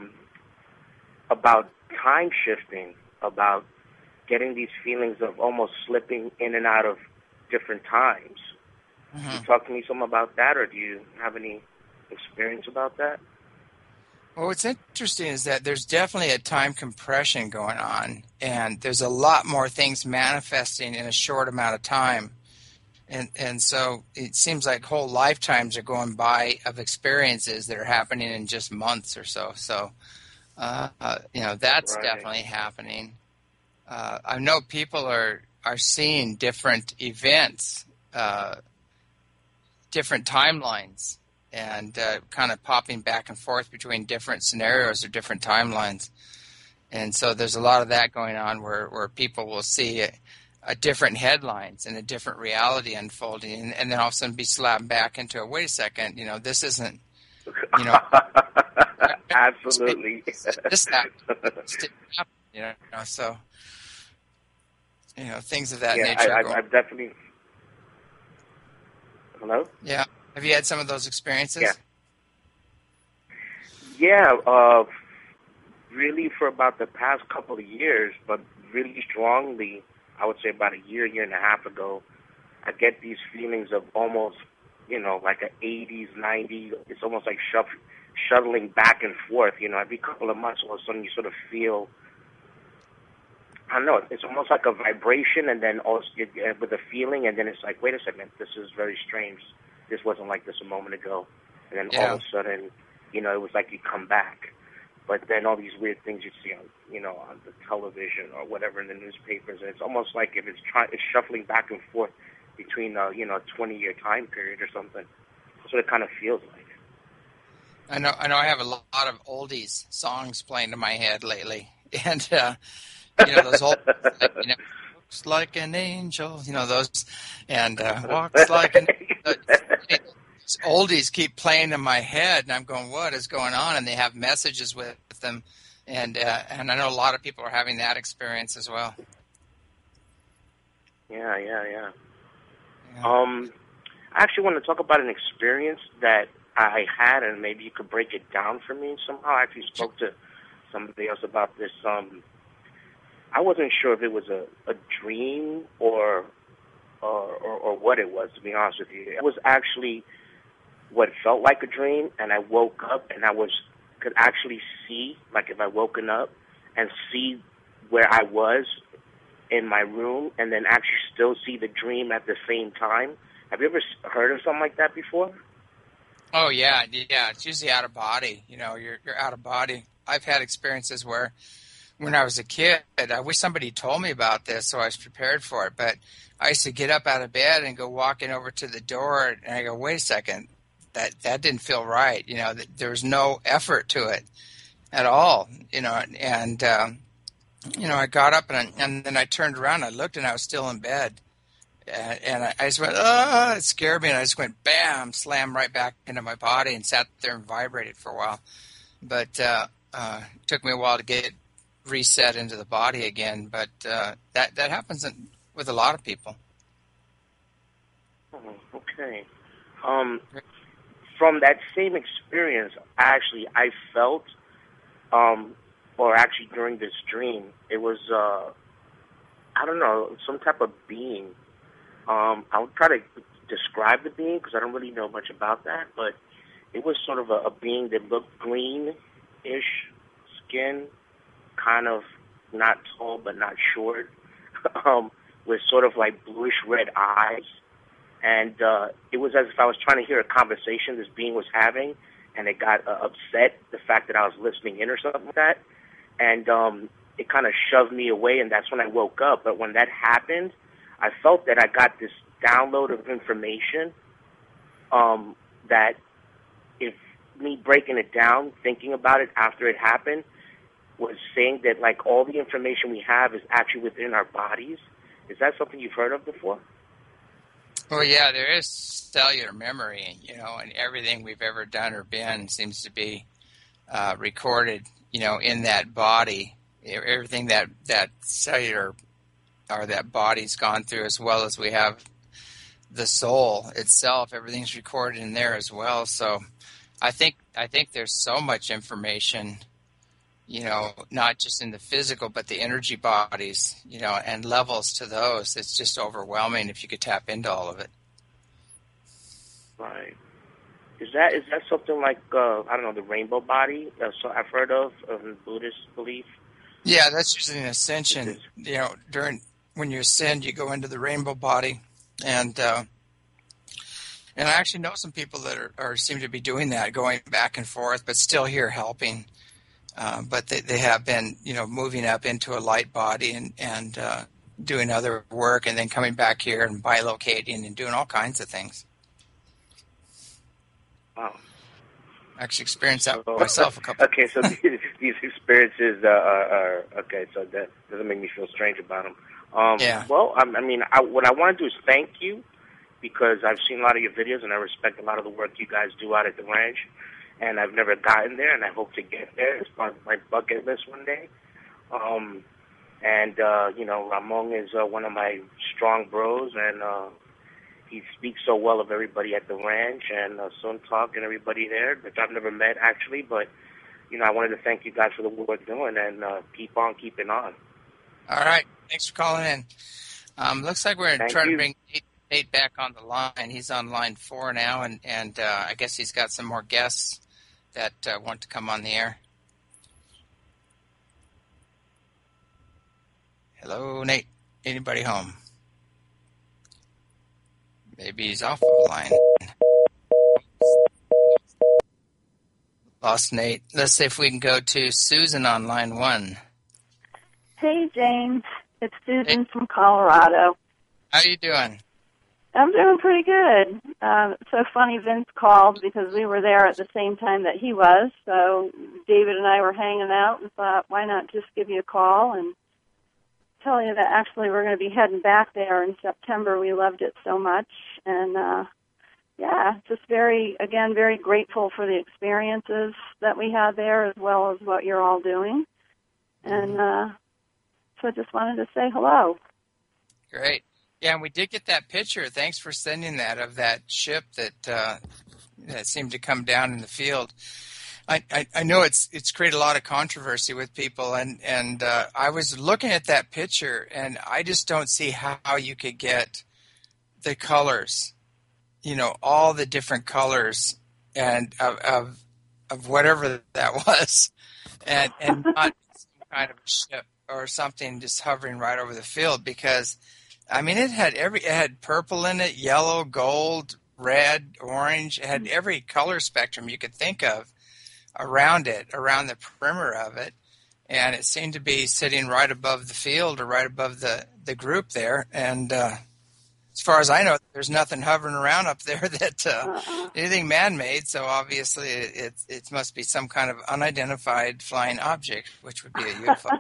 about time shifting, about getting these feelings of almost slipping in and out of different times. Can you talk to me some about that, or do you have any experience about that? Well, what's interesting is that there's definitely a time compression going on, and there's a lot more things manifesting in a short amount of time. And so it seems like whole lifetimes are going by of experiences that are happening in just months or so. So, that's Right. definitely happening. I know people are seeing different events, different timelines, and kind of popping back and forth between different scenarios or different timelines. And so there's a lot of that going on where people will see a different headlines and a different reality unfolding, and then all of a sudden be slapped back into wait a second, this isn't, Absolutely. this happened, so, things of that nature. I've definitely. Hello? Yeah. Have you had some of those experiences? Yeah, really for about the past couple of years, but really strongly, I would say about a year and a half ago, I get these feelings of almost, like an 80s, 90s, it's almost like shuttling back and forth, every couple of months all of a sudden you sort of feel, I don't know, it's almost like a vibration and then also with a feeling, and then it's like, wait a second, this is very strange. This wasn't like this a moment ago. And then all of a sudden, it was like you come back. But then all these weird things you see on, on the television or whatever in the newspapers, and it's almost like if it's shuffling back and forth between a 20-year time period or something. That's what it kind of feels like. I know. I have a lot of oldies songs playing in my head lately, and those old, looks like an angel, those, and walks like an. Oldies keep playing in my head, and I'm going, what is going on? And they have messages with them, and I know a lot of people are having that experience as well. Yeah. I actually want to talk about an experience that I had, and maybe you could break it down for me somehow. I actually spoke to somebody else about this. I wasn't sure if it was a dream or what it was, to be honest with you. It was actually what felt like a dream, and I woke up and could actually see, like if I woken up and see where I was in my room, and then actually still see the dream at the same time. Have you ever heard of something like that before? Oh yeah. It's usually out of body. You're out of body. I've had experiences where, when I was a kid, I wish somebody told me about this so I was prepared for it. But I used to get up out of bed and go walking over to the door, and I go, wait a second, that didn't feel right. There was no effort to it at all. And I got up and then I turned around, I looked, and I was still in bed. And I just went, oh, it scared me. And I just went, bam, slammed right back into my body and sat there and vibrated for a while. But it took me a while to get reset into the body again. But that happens with a lot of people. Oh, okay. From that same experience, I felt, or actually during this dream, it was, I don't know, some type of being. I would try to describe the being because I don't really know much about that, but it was sort of a being that looked green-ish skin, kind of not tall but not short, with sort of like bluish-red eyes. And it was as if I was trying to hear a conversation this being was having, and it got upset, the fact that I was listening in or something like that. And it kind of shoved me away, and that's when I woke up. But when that happened, I felt that I got this download of information that if me breaking it down, thinking about it after it happened, was saying that like all the information we have is actually within our bodies. Is that something you've heard of before? Well, yeah, there is cellular memory, and everything we've ever done or been seems to be recorded, in that body. Everything that cellular or that body's gone through, as well as we have the soul itself, everything's recorded in there as well. So I think there's so much information, not just in the physical, but the energy bodies, and levels to those. It's just overwhelming if you could tap into all of it. Right. Is that something like I don't know, the rainbow body? So I've heard of Buddhist belief. Yeah, that's usually an ascension. When you ascend, you go into the rainbow body, and I actually know some people that are seem to be doing that, going back and forth, but still here helping. But they have been, moving up into a light body and doing other work, and then coming back here and bilocating and doing all kinds of things. Wow. I actually experienced that myself a couple. Okay, so these experiences are okay. So that doesn't make me feel strange about them. Yeah. Well, what I want to do is thank you, because I've seen a lot of your videos and I respect a lot of the work you guys do out at the ranch. And I've never gotten there, and I hope to get there. It's part of my bucket list one day. Ramon is one of my strong bros, and he speaks so well of everybody at the ranch and Sun Talk and everybody there, which I've never met actually. But I wanted to thank you guys for the work you're doing, and keep on keeping on. All right, thanks for calling in. Looks like we're trying to bring Nate back on the line. He's on line 4 now, and I guess he's got some more guests that want to come on the air. Hello, Nate. Anybody home? Maybe he's off the line. Lost Nate. Let's see if we can go to Susan on line 1. Hey, James. It's Susan from Colorado. How you doing? I'm doing pretty good. It's so funny Vince called because we were there at the same time that he was. So David and I were hanging out and thought, why not just give you a call and tell you that actually we're going to be heading back there in September. We loved it so much. And, just very grateful for the experiences that we had there as well as what you're all doing. And so I just wanted to say hello. Great. Yeah, and we did get that picture. Thanks for sending that of that ship that seemed to come down in the field. I know it's created a lot of controversy with people, and I was looking at that picture, and I just don't see how you could get the colors, all the different colors and of whatever that was, and not some kind of ship or something just hovering right over the field, because it had purple in it, yellow, gold, red, orange. It had every color spectrum you could think of around it, around the perimeter of it. And it seemed to be sitting right above the field or right above the group there. And as far as I know, there's nothing hovering around up there that anything man-made. So obviously it must be some kind of unidentified flying object, which would be a UFO.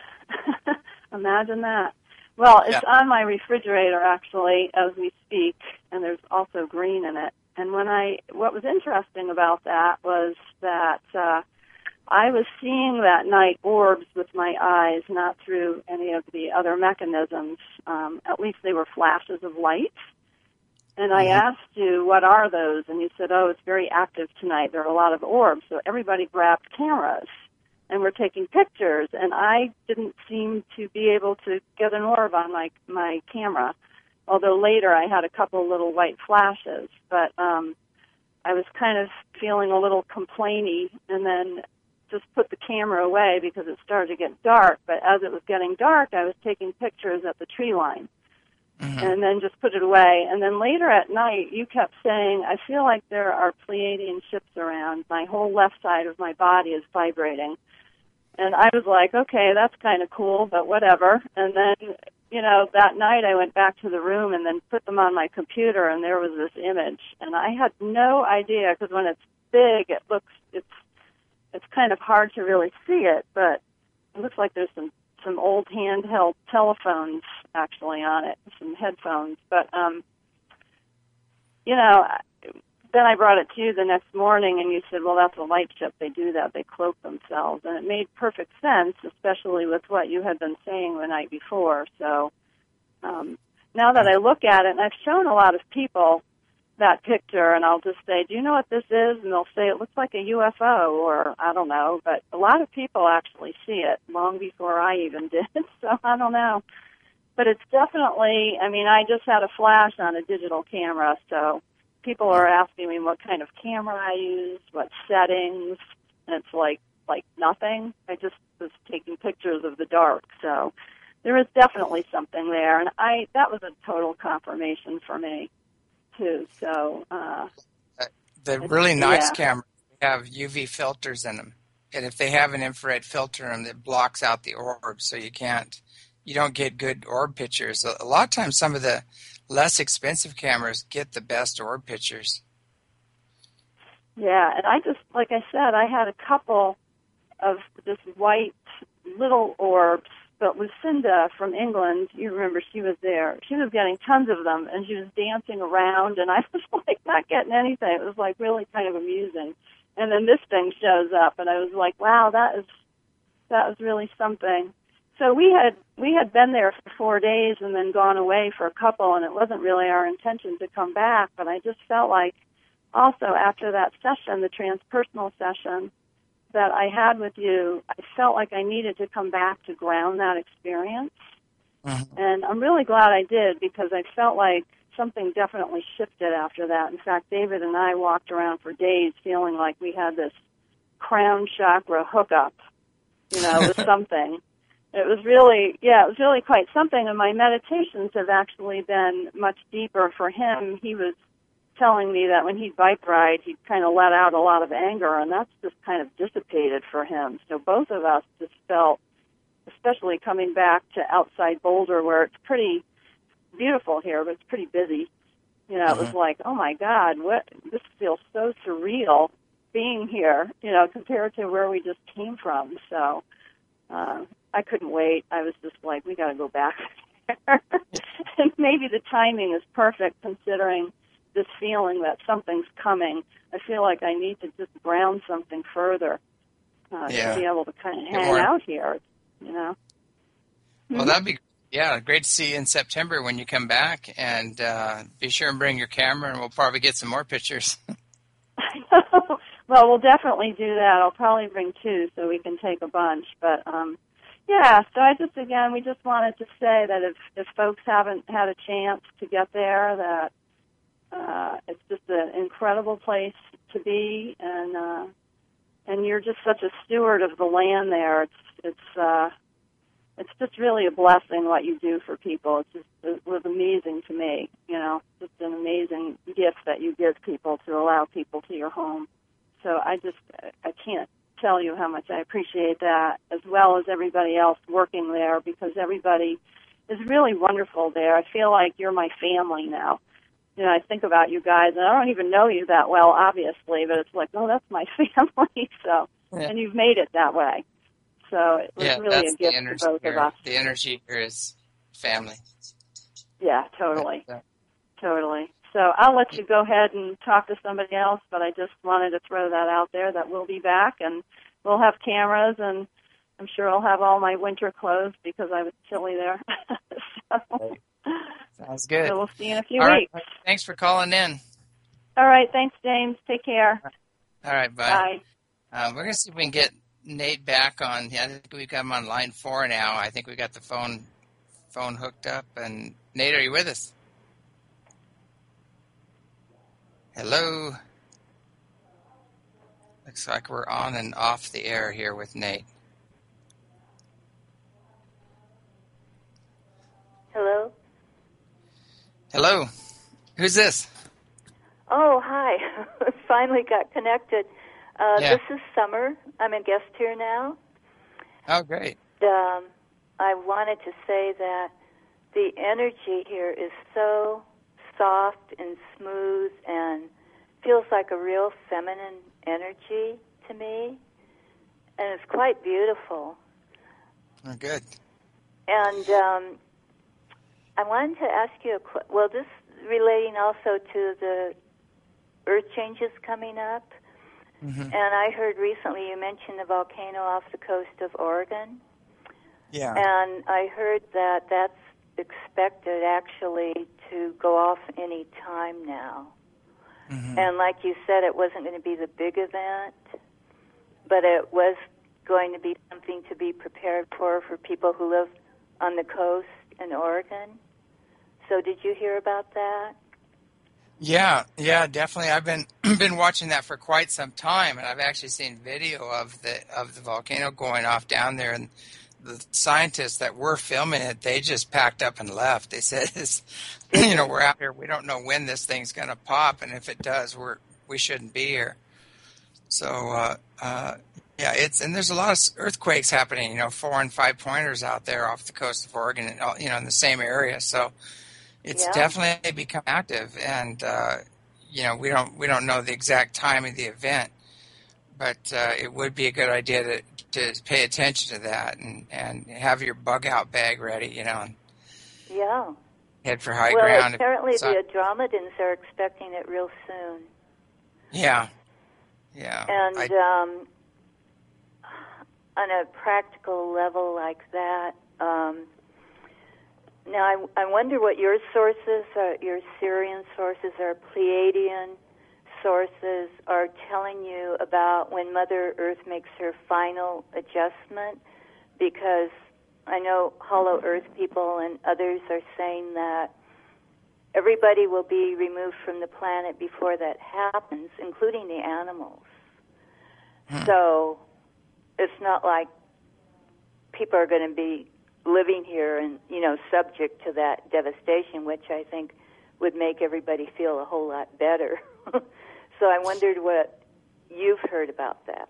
Imagine that. Well, it's on my refrigerator, actually, as we speak, and there's also green in it. And what was interesting about that was that I was seeing that night orbs with my eyes, not through any of the other mechanisms. At least they were flashes of light. And I asked you, what are those? And you said, it's very active tonight. There are a lot of orbs. So everybody grabbed cameras. And we're taking pictures, and I didn't seem to be able to get an orb on my camera, although later I had a couple little white flashes. But I was kind of feeling a little complainy, and then just put the camera away because it started to get dark. But as it was getting dark, I was taking pictures at the tree line, and then just put it away. And then later at night, you kept saying, I feel like there are Pleiadian ships around. My whole left side of my body is vibrating. And I was like, okay, that's kind of cool, but whatever. And then, that night I went back to the room and then put them on my computer, and there was this image. And I had no idea, because when it's big, it's kind of hard to really see it, but it looks like there's some old handheld telephones actually on it, some headphones. But, then I brought it to you the next morning, and you said, well, that's a light ship. They do that. They cloak themselves. And it made perfect sense, especially with what you had been saying the night before. So now that I look at it, and I've shown a lot of people that picture, and I'll just say, do you know what this is? And they'll say, it looks like a UFO, or I don't know. But a lot of people actually see it long before I even did, so I don't know. But it's definitely, I just had a flash on a digital camera, so people are asking me what kind of camera I use, what settings, and it's like nothing. I just was taking pictures of the dark. So there is definitely something there, and that was a total confirmation for me too. So the really nice cameras have UV filters in them, and if they have an infrared filter in them, it blocks out the orb, so you don't get good orb pictures. A lot of times, some of the less expensive cameras get the best orb pictures. Yeah, and I just, like I said, I had a couple of just white little orbs, but Lucinda from England, you remember she was there, she was getting tons of them, and she was dancing around, and I was like not getting anything. It was like really kind of amusing. And then this thing shows up, and I was like, wow, that was really something. So we had been there for 4 days and then gone away for a couple, and it wasn't really our intention to come back, but I just felt like also after that session, the transpersonal session that I had with you, I felt like I needed to come back to ground that experience. Mm-hmm. And I'm really glad I did, because I felt like something definitely shifted after that. In fact, David and I walked around for days feeling like we had this crown chakra hookup, with something. It was really quite something, and my meditations have actually been much deeper for him. He was telling me that when he'd bike ride, he'd kind of let out a lot of anger, and that's just kind of dissipated for him. So both of us just felt, especially coming back to outside Boulder, where it's pretty beautiful here, but it's pretty busy. It was like, oh my God, this feels so surreal being here, compared to where we just came from. So I couldn't wait. I was just like, we got to go back there. And maybe the timing is perfect, considering this feeling that something's coming. I feel like I need to just ground something further to be able to kind of hang out here, Well, that'd be great to see you in September when you come back, and be sure and bring your camera, and we'll probably get some more pictures. I know. Well, we'll definitely do that. I'll probably bring 2 so we can take a bunch. But, so we just wanted to say that if folks haven't had a chance to get there, that it's just an incredible place to be, and you're just such a steward of the land there. It's just really a blessing what you do for people. It was amazing to me, just an amazing gift that you give people to allow people to your home. So I can't tell you how much I appreciate that, as well as everybody else working there, because everybody is really wonderful there. I feel like you're my family now. I think about you guys, and I don't even know you that well, obviously, but it's like, oh, that's my family. So, and you've made it that way. So it was really a gift to both of us. The energy here is family. Yeah, totally. Totally. So I'll let you go ahead and talk to somebody else, but I just wanted to throw that out there that we'll be back, and we'll have cameras, and I'm sure I'll have all my winter clothes because I was chilly there. Sounds good. So we'll see you in a few weeks. Right. Thanks for calling in. All right. Thanks, James. Take care. All right. Bye. We're going to see if we can get Nate back on. I think we've got him on line 4 now. I think we got the phone hooked up. And Nate, are you with us? Hello. Looks like we're on and off the air here with Nate. Hello? Hello. Who's this? Oh, hi. Finally got connected. This is Summer. I'm a guest here now. Oh, great. I wanted to say that the energy here is so soft and smooth and feels like a real feminine energy to me. And it's quite beautiful. Oh, good. And I wanted to ask you this relating also to the earth changes coming up. Mm-hmm. And I heard recently you mentioned the volcano off the coast of Oregon. Yeah. And I heard that that's expected actually to go off any time now. Mm-hmm. And like you said, it wasn't going to be the big event, but it was going to be something to be prepared for people who live on the coast in Oregon. So did you hear about that? Yeah, definitely. I've been been watching that for quite some time, and I've actually seen video of the volcano going off down there. And the scientists that were filming it, they just packed up and left. They said, we're out here. We don't know when this thing's going to pop, and if it does, we shouldn't be here." So, and there's a lot of earthquakes happening. 4 and 5 pointers out there off the coast of Oregon, and in the same area. So. It's definitely become active, and we don't know the exact time of the event, but it would be a good idea to pay attention to that and have your bug out bag ready, And head for high ground. Well, apparently the Andromedans are expecting it real soon. Yeah. And on a practical level like that. Now, I wonder what your sources, your Sirian sources, or Pleiadian sources are telling you about when Mother Earth makes her final adjustment, because I know Hollow Earth people and others are saying that everybody will be removed from the planet before that happens, including the animals. So it's not like people are going to be living here and, subject to that devastation, which I think would make everybody feel a whole lot better. So I wondered what you've heard about that.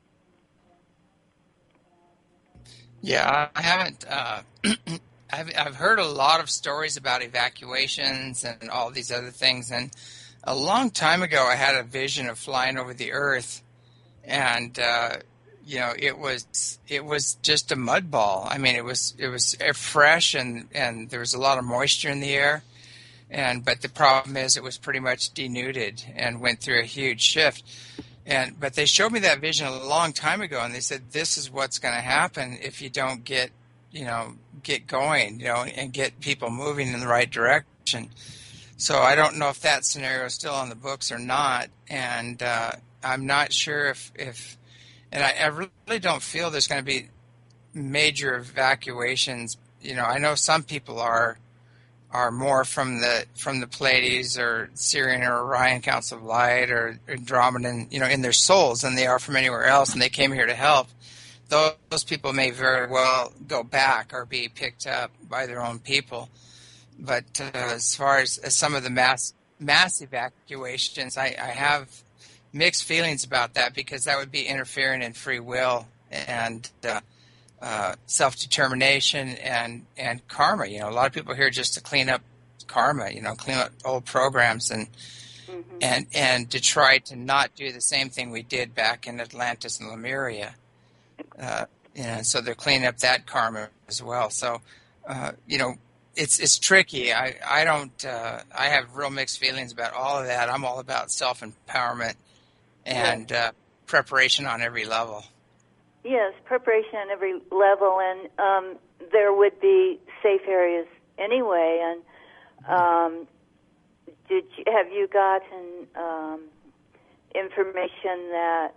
Yeah, I haven't. I've heard a lot of stories about evacuations and all these other things. And a long time ago, I had a vision of flying over the Earth, and it was just a mud ball. I mean, it was fresh, and there was a lot of moisture in the air. But the problem is, it was pretty much denuded and went through a huge shift. But they showed me that vision a long time ago, and they said this is what's going to happen if you don't get going, and get people moving in the right direction. So I don't know if that scenario is still on the books or not, and I'm not sure if and I really don't feel there's going to be major evacuations. I know some people are more from the Pleiades or Sirian or Orion Council of Light or Andromedan, in their souls than they are from anywhere else, and they came here to help. Those people may very well go back or be picked up by their own people. But as far as some of the mass evacuations, I have mixed feelings about that, because that would be interfering in free will and self-determination and karma. A lot of people here just to clean up karma, clean up old programs and to try to not do the same thing we did back in Atlantis and Lemuria. So they're cleaning up that karma as well. So, it's tricky. I don't. I have real mixed feelings about all of that. I'm all about self-empowerment and preparation on every level. Yes, preparation on every level, and there would be safe areas anyway. And have you gotten information that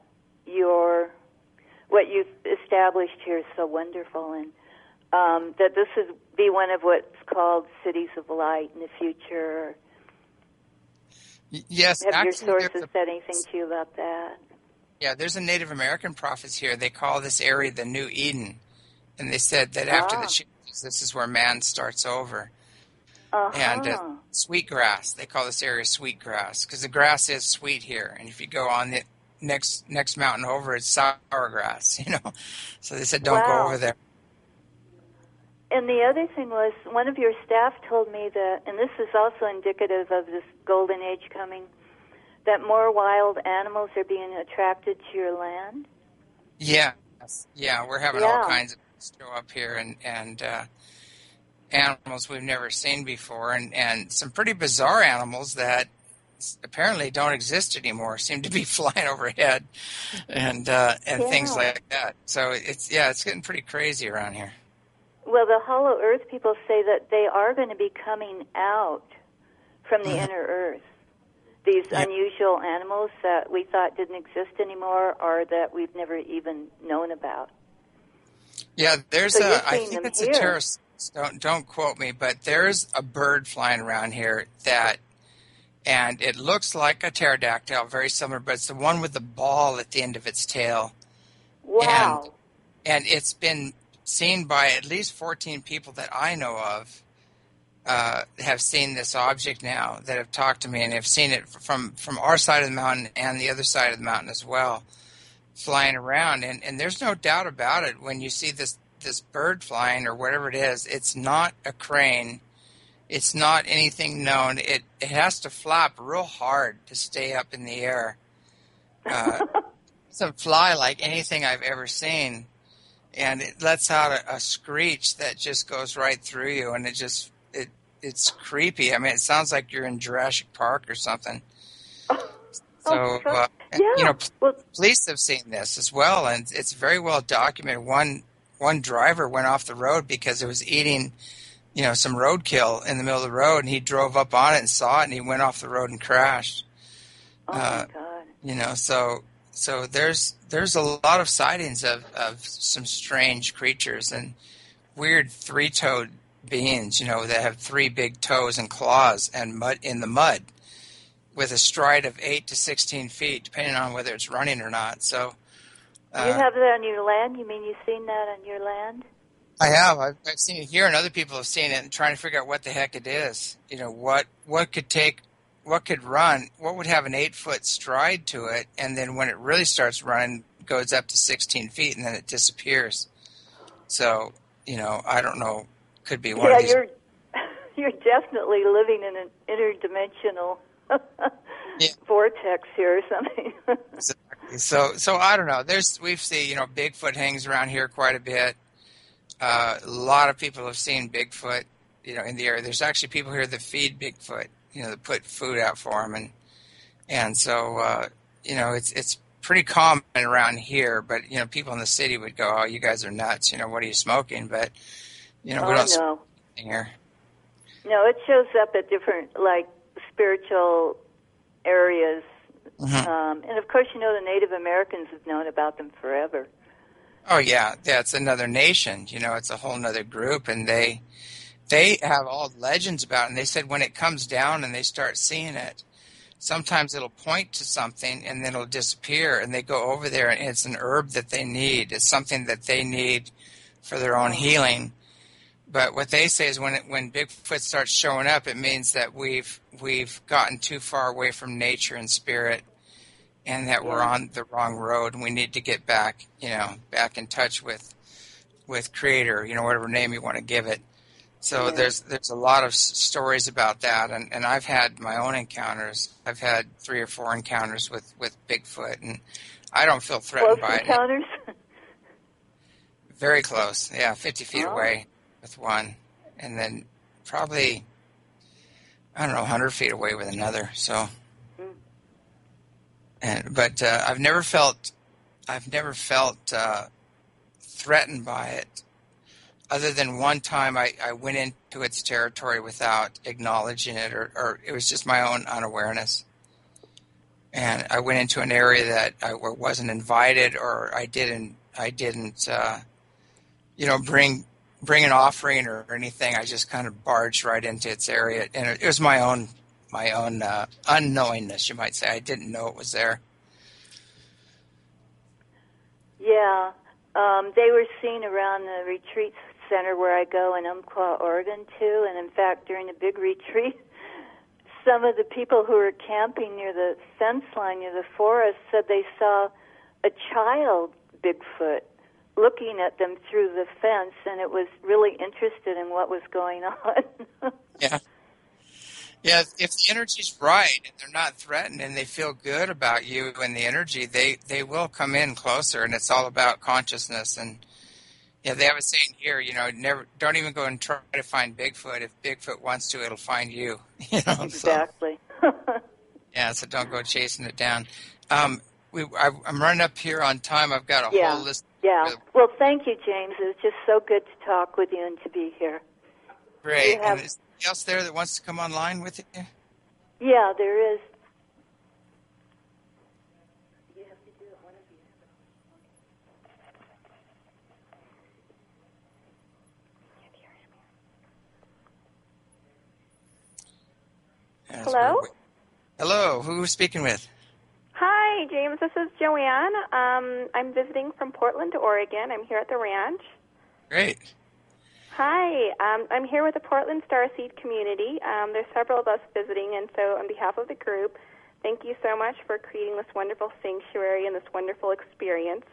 what you've established here is so wonderful, and that this would be one of what's called cities of light in the future? Yes. Have your sources said anything to you about that? Yeah, there's a Native American prophet here. They call this area the New Eden, and they said that after the changes, this is where man starts over. And sweetgrass, they call this area sweetgrass, because the grass is sweet here, and if you go on the next mountain over, it's sour grass, So they said don't go over there. And the other thing was, one of your staff told me that, and this is also indicative of this golden age coming, that more wild animals are being attracted to your land? Yeah, we're having all kinds of show up here, and animals we've never seen before, and some pretty bizarre animals that apparently don't exist anymore seem to be flying overhead, and things like that. So it's getting pretty crazy around here. Well, the Hollow Earth people say that they are going to be coming out from the inner Earth. These unusual animals that we thought didn't exist anymore, or that we've never even known about. Yeah, there's I think it's a terrorist. Don't quote me, but there's a bird flying around here that and it looks like a pterodactyl, very similar, but it's the one with the ball at the end of its tail. Wow. And it's been seen by at least 14 people that I know of, have seen this object now, that have talked to me and have seen it from our side of the mountain and the other side of the mountain as well, flying around. And there's no doubt about it. When you see this bird flying or whatever it is, it's not a crane. It's not anything known. It has to flap real hard to stay up in the air. It doesn't fly like anything I've ever seen. And it lets out a screech that just goes right through you, and it's creepy. I mean, it sounds like you're in Jurassic Park or something. So, police have seen this as well, and it's very well documented. One driver went off the road because it was eating, some roadkill in the middle of the road, and he drove up on it and saw it, and he went off the road and crashed. Oh my God! So there's a lot of sightings of some strange creatures and weird three-toed beings, that have 3 big toes and claws and mud in the mud, with a stride of 8 to 16 feet, depending on whether it's running or not. So you have that on your land? You mean you've seen that on your land? I have. I've seen it here, and other people have seen it, and trying to figure out what the heck it is. What could run? What would have an 8-foot stride to it, and then when it really starts running, goes up to 16 feet, and then it disappears. So, I don't know. Could be one of these. You're definitely living in an interdimensional vortex here or something. Exactly. So I don't know. We've seen, Bigfoot hangs around here quite a bit. A lot of people have seen Bigfoot, in the area. There's actually people here that feed Bigfoot, that put food out for him, and so it's pretty common around here. But people in the city would go, "Oh, you guys are nuts! What are you smoking?" But we don't smoke here. No, it shows up at different spiritual areas, and of course, the Native Americans have known about them forever. Oh yeah, it's another nation. It's a whole other group, and they have all legends about it. And they said when it comes down and they start seeing it, sometimes it'll point to something and then it'll disappear. And they go over there, and it's an herb that they need. It's something that they need for their own healing. But what they say is when Bigfoot starts showing up, it means that we've gotten too far away from nature and spirit, and that we're on the wrong road, and we need to get back, back in touch with Creator, whatever name you want to give it. So there's a lot of stories about that, and I've had my own encounters. I've had 3 or 4 encounters with Bigfoot, and I don't feel threatened by it. Close encounters? Very close, 50 feet away with one, and then probably, 100 feet away with another. So, but I've never felt threatened by it, other than one time I went into its territory without acknowledging it, or it was just my own unawareness. And I went into an area that I wasn't invited, or I didn't bring an offering or anything. I just kind of barged right into its area, and it was my own unknowingness, you might say. I didn't know it was there. Yeah, they were seen around the retreat center where I go in Umpqua, Oregon, too. And in fact, during the big retreat, some of the people who were camping near the fence line near the forest said they saw a child Bigfoot looking at them through the fence, and it was really interested in what was going on. Yeah, if the energy's right and they're not threatened and they feel good about you and the energy, they will come in closer, and it's all about consciousness. And they have a saying here, don't even go and try to find Bigfoot. If Bigfoot wants to, it'll find you. Exactly. So don't go chasing it down. I'm running up here on time. I've got a whole list. Yeah. Well, thank you, James. It was just so good to talk with you and to be here. Great. And is there else there that wants to come online with you? Yeah, there is. You have to do it one of you. Hello? Hello, who's speaking with? Hi, James. This is Joanne. I'm visiting from Portland, Oregon. I'm here at the ranch. Great. Hi. I'm here with the Portland Starseed community. There's several of us visiting, and so on behalf of the group, thank you so much for creating this wonderful sanctuary and this wonderful experience.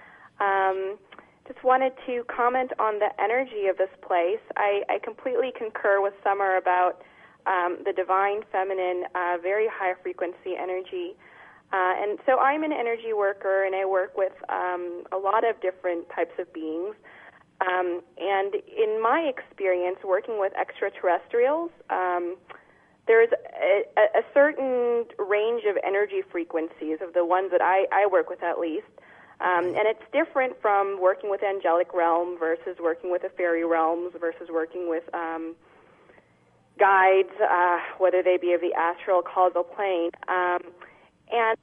Just wanted to comment on the energy of this place. I completely concur with Summer about the divine, feminine, very high-frequency energy. And so I'm an energy worker, and I work with a lot of different types of beings. And in my experience working with extraterrestrials, there's a certain range of energy frequencies of the ones that I work with at least. And it's different from working with angelic realm versus working with the fairy realms versus working with guides, whether they be of the astral causal plane. And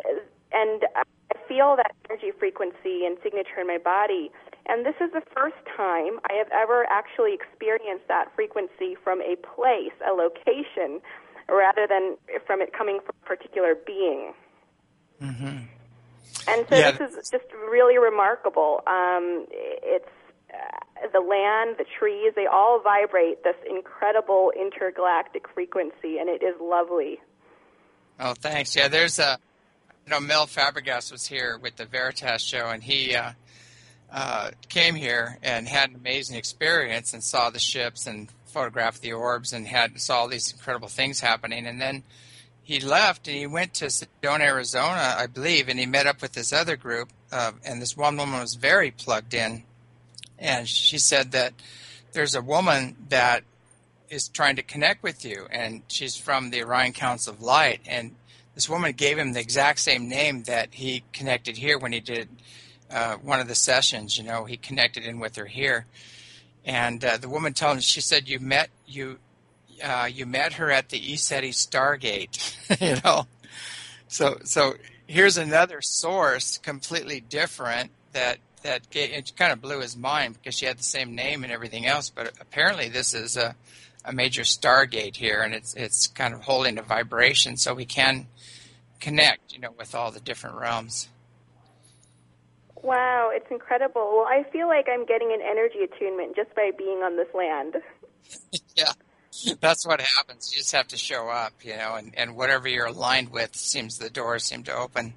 I feel that energy frequency and signature in my body. And this is the first time I have ever actually experienced that frequency from a place, a location, rather than from it coming from a particular being. Mm-hmm. And so this is just really remarkable. It's the land, the trees, they all vibrate this incredible intergalactic frequency, and it is lovely. Oh, thanks. Yeah, there's Mel Fabregas was here with the Veritas show, and he came here and had an amazing experience and saw the ships and photographed the orbs and saw all these incredible things happening. And then he left and he went to Sedona, Arizona, I believe, and he met up with this other group. And this one woman was very plugged in, and she said that there's a woman that is trying to connect with you, and she's from the Orion Council of Light. And this woman gave him the exact same name that he connected here when he did one of the sessions. He connected in with her here, and the woman told him, she said, you met her at the ECETI Stargate. So here's another source completely different that it kind of blew his mind, because she had the same name and everything else, but apparently this is a major Stargate here, and it's kind of holding a vibration so we can connect, with all the different realms. Wow, it's incredible. Well, I feel like I'm getting an energy attunement just by being on this land. Yeah, that's what happens. You just have to show up, and whatever you're aligned with, the doors seem to open.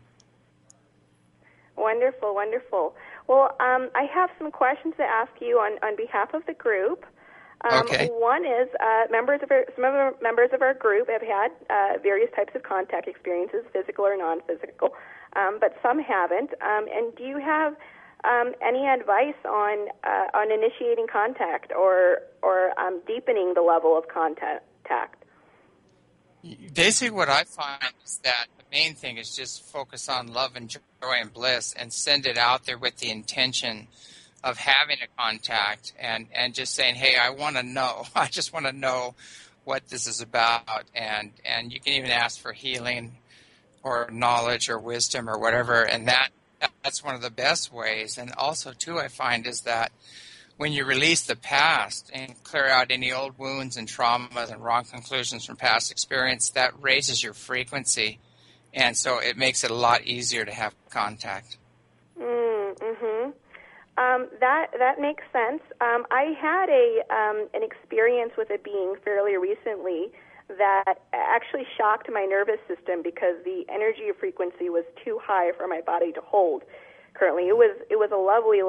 Wonderful, wonderful. Well, I have some questions to ask you on behalf of the group. Okay. One is some of the members of our group have had various types of contact experiences, physical or non-physical, but some haven't. And do you have any advice on initiating contact or deepening the level of contact? Basically, what I find is that the main thing is just focus on love and joy and bliss, and send it out there with the intention of having a contact and just saying, hey, I want to know. I just want to know what this is about. And you can even ask for healing or knowledge or wisdom or whatever. And that's one of the best ways. And also, too, I find is that when you release the past and clear out any old wounds and traumas and wrong conclusions from past experience, that raises your frequency. And so it makes it a lot easier to have contact. Mm-hmm. That makes sense. I had an experience with a being fairly recently that actually shocked my nervous system because the energy frequency was too high for my body to hold. Currently, it was a lovely.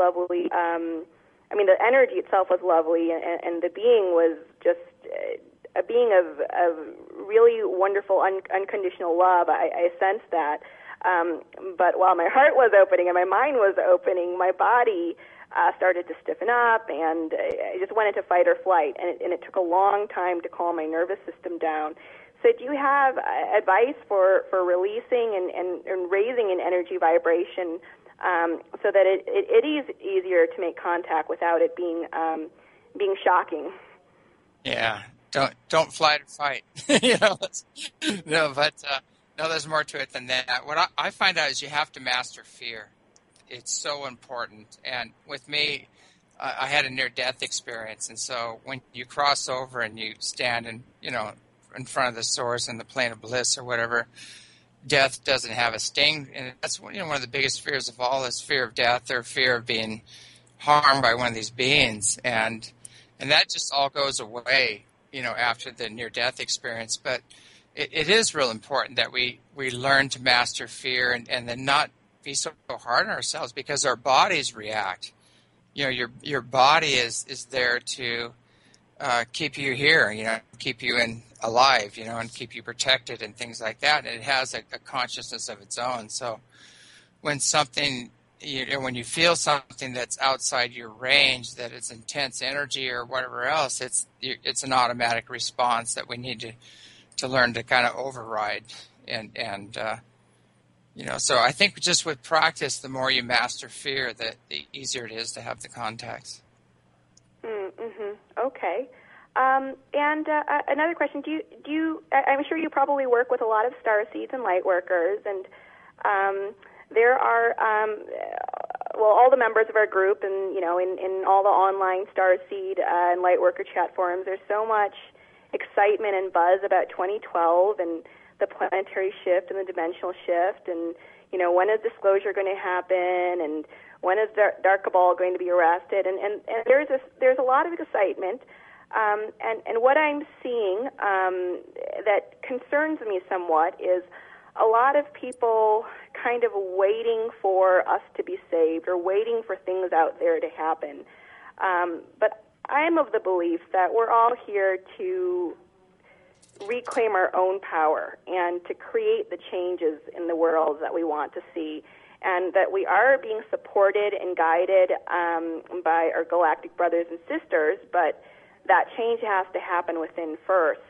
The energy itself was lovely, and the being was just a being of really wonderful, unconditional love. I sensed that. But while my heart was opening and my mind was opening, my body started to stiffen up, and I just went into fight or flight, and it took a long time to calm my nervous system down. So do you have advice for releasing and raising an energy vibration so that it is easier to make contact without it being shocking? Yeah, don't flight or fight. No, there's more to it than that. What I find out is you have to master fear. It's so important. And with me, I had a near-death experience, and so when you cross over and you stand and in front of the source in the plane of bliss or whatever, death doesn't have a sting. And that's one of the biggest fears of all is fear of death or fear of being harmed by one of these beings. And that just all goes away, after the near-death experience. But it is real important that we learn to master fear and then not be so hard on ourselves, because our bodies react. Your body is there to keep you here, keep you alive, and keep you protected and things like that. And it has a consciousness of its own. So when something, when you feel something that's outside your range, that it's intense energy or whatever else, it's an automatic response that we need to learn to kind of override. So I think just with practice, the more you master fear, the easier it is to have the contacts. Mm-hmm. Okay. And another question: Do you? I'm sure you probably work with a lot of starseeds and light workers, and there are all the members of our group, and in all the online starseed and light worker chat forums. There's so much excitement and buzz about 2012 and the planetary shift and the dimensional shift, and when is disclosure going to happen, and when is Dark Cabal going to be arrested, and there's a lot of excitement, and what I'm seeing that concerns me somewhat is a lot of people kind of waiting for us to be saved or waiting for things out there to happen, but I'm of the belief that we're all here to reclaim our own power and to create the changes in the world that we want to see, and that we are being supported and guided by our galactic brothers and sisters, but that change has to happen within first.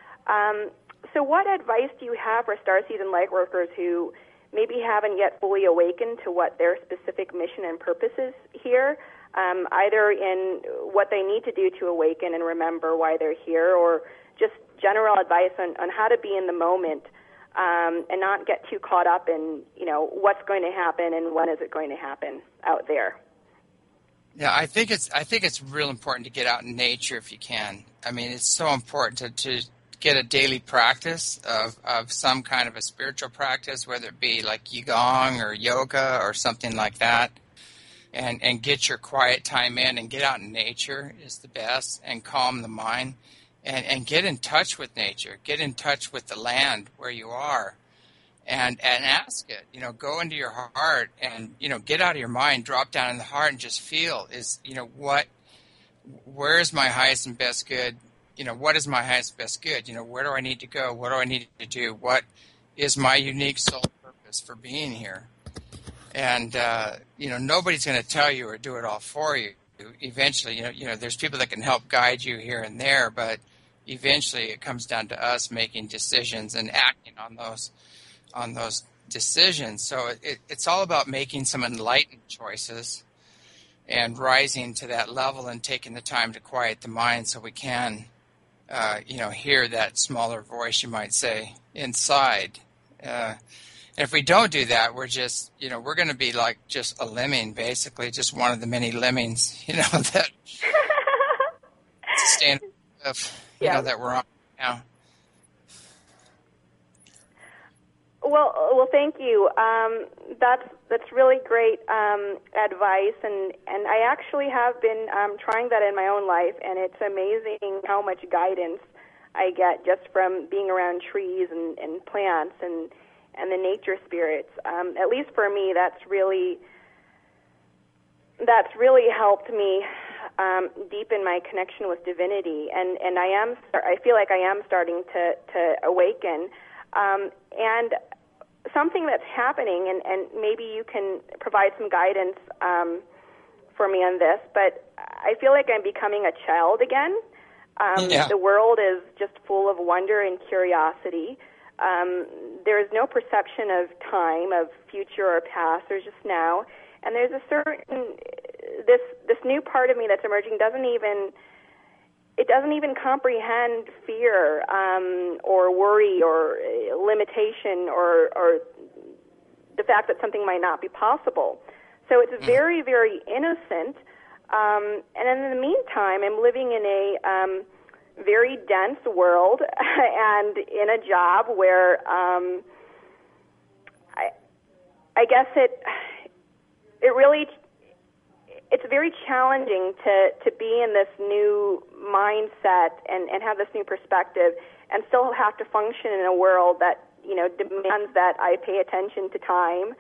So what advice do you have for starseeds and light workers who maybe haven't yet fully awakened to what their specific mission and purpose is here, either in what they need to do to awaken and remember why they're here, or just general advice on how to be in the moment and not get too caught up in, what's going to happen and when is it going to happen out there? Yeah, I think it's real important to get out in nature if you can. I mean, it's so important to get a daily practice of some kind of a spiritual practice, whether it be like Qigong or yoga or something like that, and get your quiet time in and get out in nature is the best, and calm the mind. And get in touch with nature, get in touch with the land where you are, and ask it. Go into your heart and, get out of your mind, drop down in the heart and just feel where is my highest and best good? What is my highest and best good? Where do I need to go? What do I need to do? What is my unique soul purpose for being here? And, nobody's going to tell you or do it all for you. Eventually, there's people that can help guide you here and there, but eventually it comes down to us making decisions and acting on those decisions. So it's all about making some enlightened choices and rising to that level and taking the time to quiet the mind so we can, hear that smaller voice, you might say, inside. And if we don't do that, we're just, we're going to be like just a lemming, basically, just one of the many lemmings, that stand of, that we're on now. Well, thank you. That's really great advice, and I actually have been trying that in my own life, and it's amazing how much guidance I get just from being around trees and plants and the nature spirits. At least for me, that's really helped me deepen my connection with divinity, and I feel like I am starting to awaken. And something that's happening, and maybe you can provide some guidance for me on this, but I feel like I'm becoming a child again. The world is just full of wonder and curiosity. There is no perception of time, of future or past. There's just now. And there's a certain, this new part of me that's emerging doesn't even comprehend fear or worry or limitation or the fact that something might not be possible. So it's very, very innocent. And in the meantime, I'm living in a very dense world and in a job where I guess it's very challenging to be in this new mindset and have this new perspective and still have to function in a world that, demands that I pay attention to time,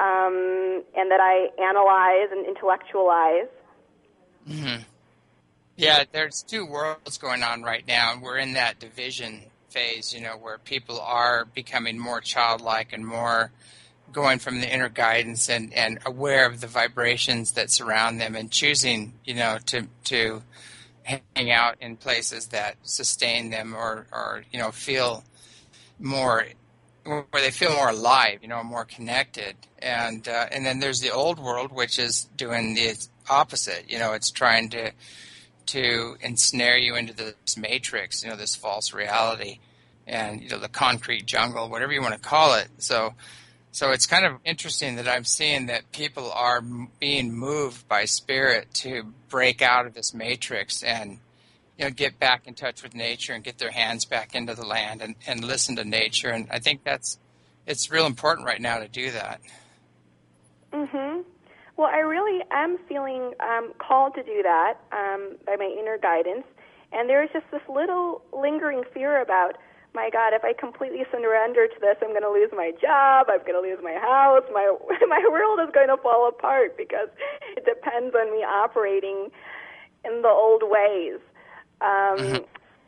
and that I analyze and intellectualize. Mm-hmm. Yeah, there's two worlds going on right now, and we're in that division phase, where people are becoming more childlike and more going from the inner guidance and aware of the vibrations that surround them and choosing, to hang out in places that sustain them or feel more, where they feel more alive, more connected. And then there's the old world, which is doing the opposite. It's trying to ensnare you into this matrix, this false reality and, the concrete jungle, whatever you want to call it. So it's kind of interesting that I'm seeing that people are being moved by spirit to break out of this matrix and, get back in touch with nature and get their hands back into the land and listen to nature. And I think it's real important right now to do that. Mm-hmm. Well, I really am feeling called to do that by my inner guidance. And there's just this little lingering fear about, my God, if I completely surrender to this, I'm going to lose my job, I'm going to lose my house, my world is going to fall apart because it depends on me operating in the old ways. Mm-hmm.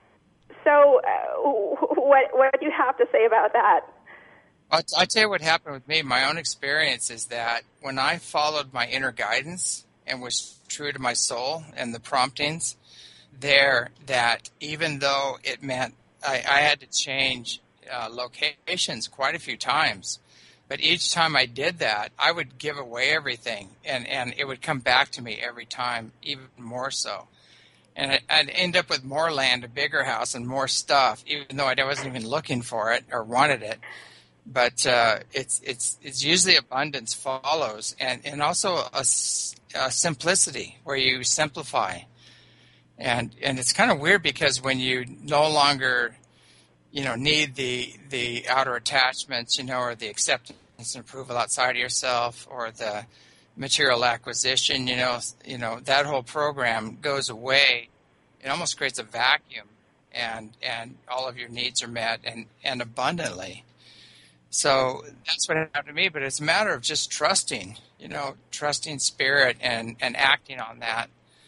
So what do you have to say about that? I'll tell you what happened with me. My own experience is that when I followed my inner guidance and was true to my soul and the promptings there, that even though it meant I had to change locations quite a few times, but each time I did that, I would give away everything, and it would come back to me every time, even more so. And I'd end up with more land, a bigger house, and more stuff, even though I wasn't even looking for it or wanted it. But it's usually abundance follows, and also a simplicity where you simplify. And it's kind of weird because when you no longer, need the outer attachments, or the acceptance and approval outside of yourself, or the material acquisition, that whole program goes away. It almost creates a vacuum, and all of your needs are met and abundantly. So that's what happened to me. But it's a matter of just trusting, trusting spirit and acting on that.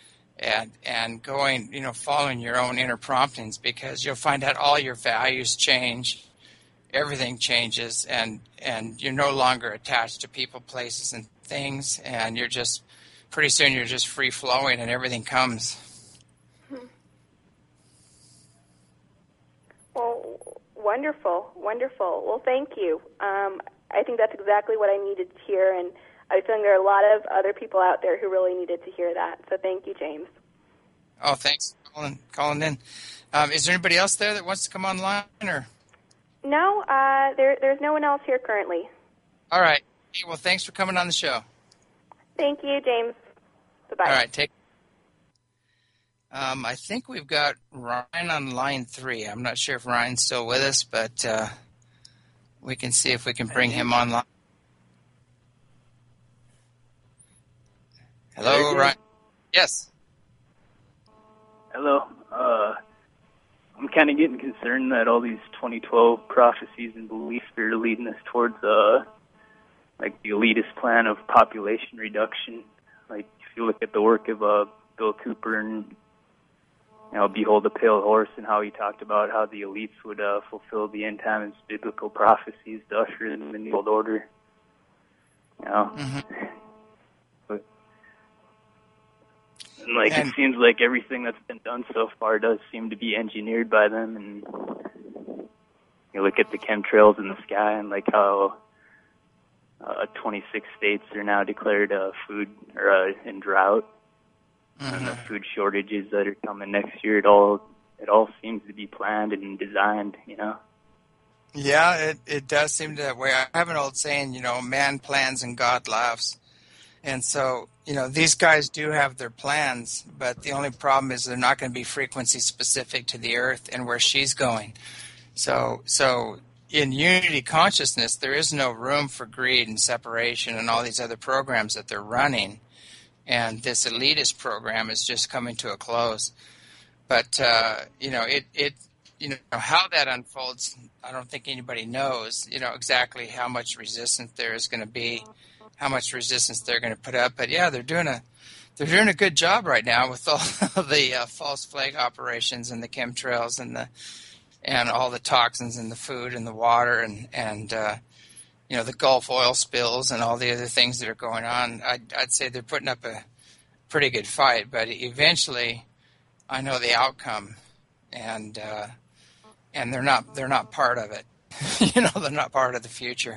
And going, following your own inner promptings, because you'll find out all your values change, everything changes, and you're no longer attached to people, places, and things, and pretty soon you're just free flowing and everything comes. Well, wonderful. Well, thank you. I think that's exactly what I needed to hear, and I was feeling there are a lot of other people out there who really needed to hear that. So thank you, James. Oh, thanks for calling in. Is there anybody else there that wants to come online? Or? No, there's no one else here currently. All right. Well, thanks for coming on the show. Thank you, James. Bye-bye. All right. I think we've got Ryan on line 3. I'm not sure if Ryan's still with us, but we can see if we can bring him online. Hello, Ryan. Yes. Hello. I'm kind of getting concerned that all these 2012 prophecies and beliefs are leading us towards like the elitist plan of population reduction. Like if you look at the work of Bill Cooper and Behold the Pale Horse, and how he talked about how the elites would fulfill the end times biblical prophecies to usher in the New World Order. Mm-hmm. It seems like everything that's been done so far does seem to be engineered by them. And you look at the chemtrails in the sky, and like how 26 states are now declared food or in drought, and the food shortages that are coming next year. It all seems to be planned and designed. Yeah, it does seem that way. I have an old saying, man plans and God laughs. And so, these guys do have their plans, but the only problem is they're not going to be frequency specific to the Earth and where she's going. So in Unity Consciousness, there is no room for greed and separation and all these other programs that they're running. And this elitist program is just coming to a close. But, how that unfolds, I don't think anybody knows, exactly how much resistance there is going to be, how much resistance they're going to put up. But yeah, they're doing a good job right now with all the false flag operations and the chemtrails and all the toxins in the food and the water and the Gulf oil spills and all the other things that are going on. I'd say they're putting up a pretty good fight, but eventually I know the outcome, and they're not part of it. They're not part of the future.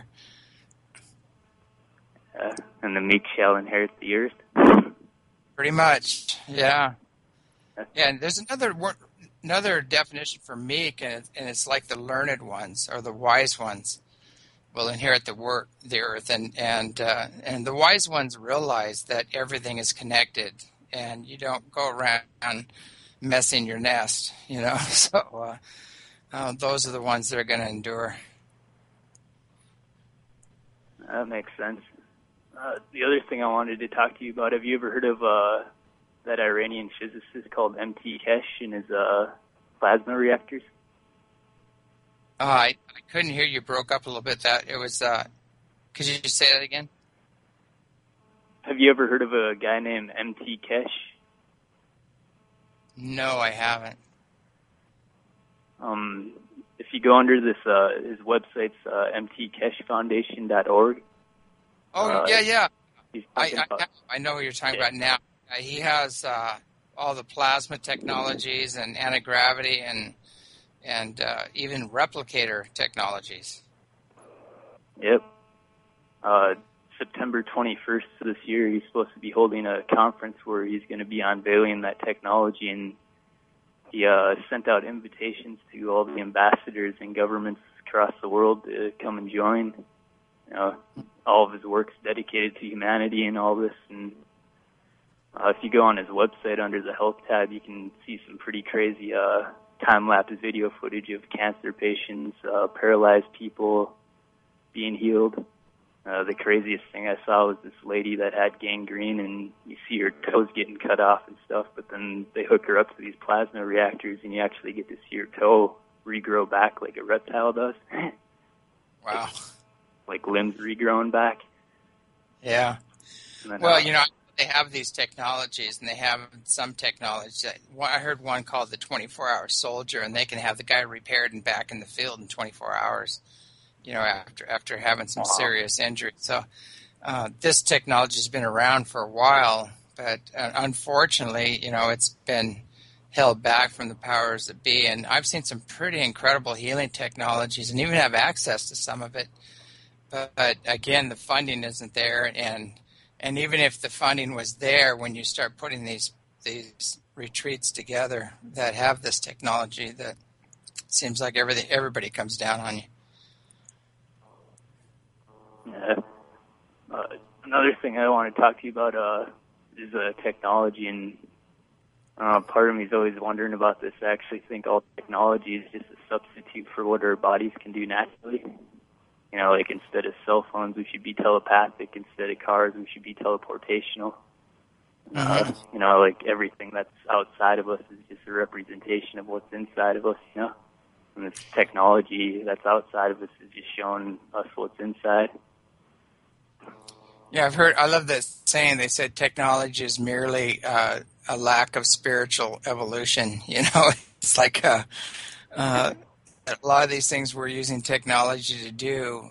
And the meek shall inherit the earth. Pretty much, yeah. Yeah, and there's another definition for meek, and it's like the learned ones or the wise ones will inherit the earth, and the wise ones realize that everything is connected, and you don't go around messing your nest, So those are the ones that are going to endure. That makes sense. The other thing I wanted to talk to you about, have you ever heard of that Iranian physicist called M.T. Keshe and his plasma reactors? I couldn't hear you. Broke up a little bit. That it was. Could you just say that again? Have you ever heard of a guy named M.T. Keshe? No, I haven't. If you go under this, his website's mtkeshefoundation.org. Oh, yeah. I know what you're talking about now. He has all the plasma technologies and anti-gravity and even replicator technologies. Yep. September 21st of this year, he's supposed to be holding a conference where he's going to be unveiling that technology, and he sent out invitations to all the ambassadors and governments across the world to come and join. All of his work's dedicated to humanity and all this. And if you go on his website under the health tab, you can see some pretty crazy time-lapse video footage of cancer patients, paralyzed people being healed. The craziest thing I saw was this lady that had gangrene, and you see her toes getting cut off and stuff, but then they hook her up to these plasma reactors, and you actually get to see her toe regrow back like a reptile does. Wow. Like limbs regrowing back. Yeah. Then, well, they have these technologies, and they have some technologies. I heard one called the 24-hour soldier, and they can have the guy repaired and back in the field in 24 hours, after having some serious injury. So this technology has been around for a while, but unfortunately, it's been held back from the powers that be. And I've seen some pretty incredible healing technologies and even have access to some of it. But again, the funding isn't there, and even if the funding was there, when you start putting these retreats together that have this technology, that seems like everybody comes down on you. Yeah. Another thing I want to talk to you about is technology, and part of me is always wondering about this. I actually think all technology is just a substitute for what our bodies can do naturally. Like instead of cell phones, we should be telepathic. Instead of cars, we should be teleportational. Like everything that's outside of us is just a representation of what's inside of us, And this technology that's outside of us is just showing us what's inside. Yeah, I love that saying. They said technology is merely a lack of spiritual evolution. It's like a lot of these things we're using technology to do,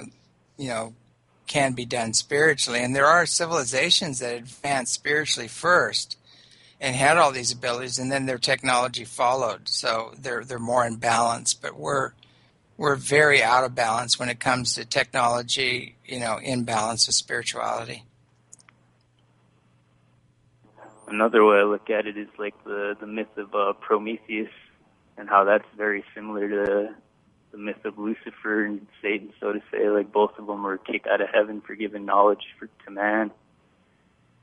can be done spiritually. And there are civilizations that advanced spiritually first and had all these abilities, and then their technology followed. So they're more in balance. But we're very out of balance when it comes to technology, in balance with spirituality. Another way I look at it is like the myth of Prometheus, and how that's very similar to the myth of Lucifer and Satan, so to say. Like both of them were kicked out of heaven for giving knowledge to man.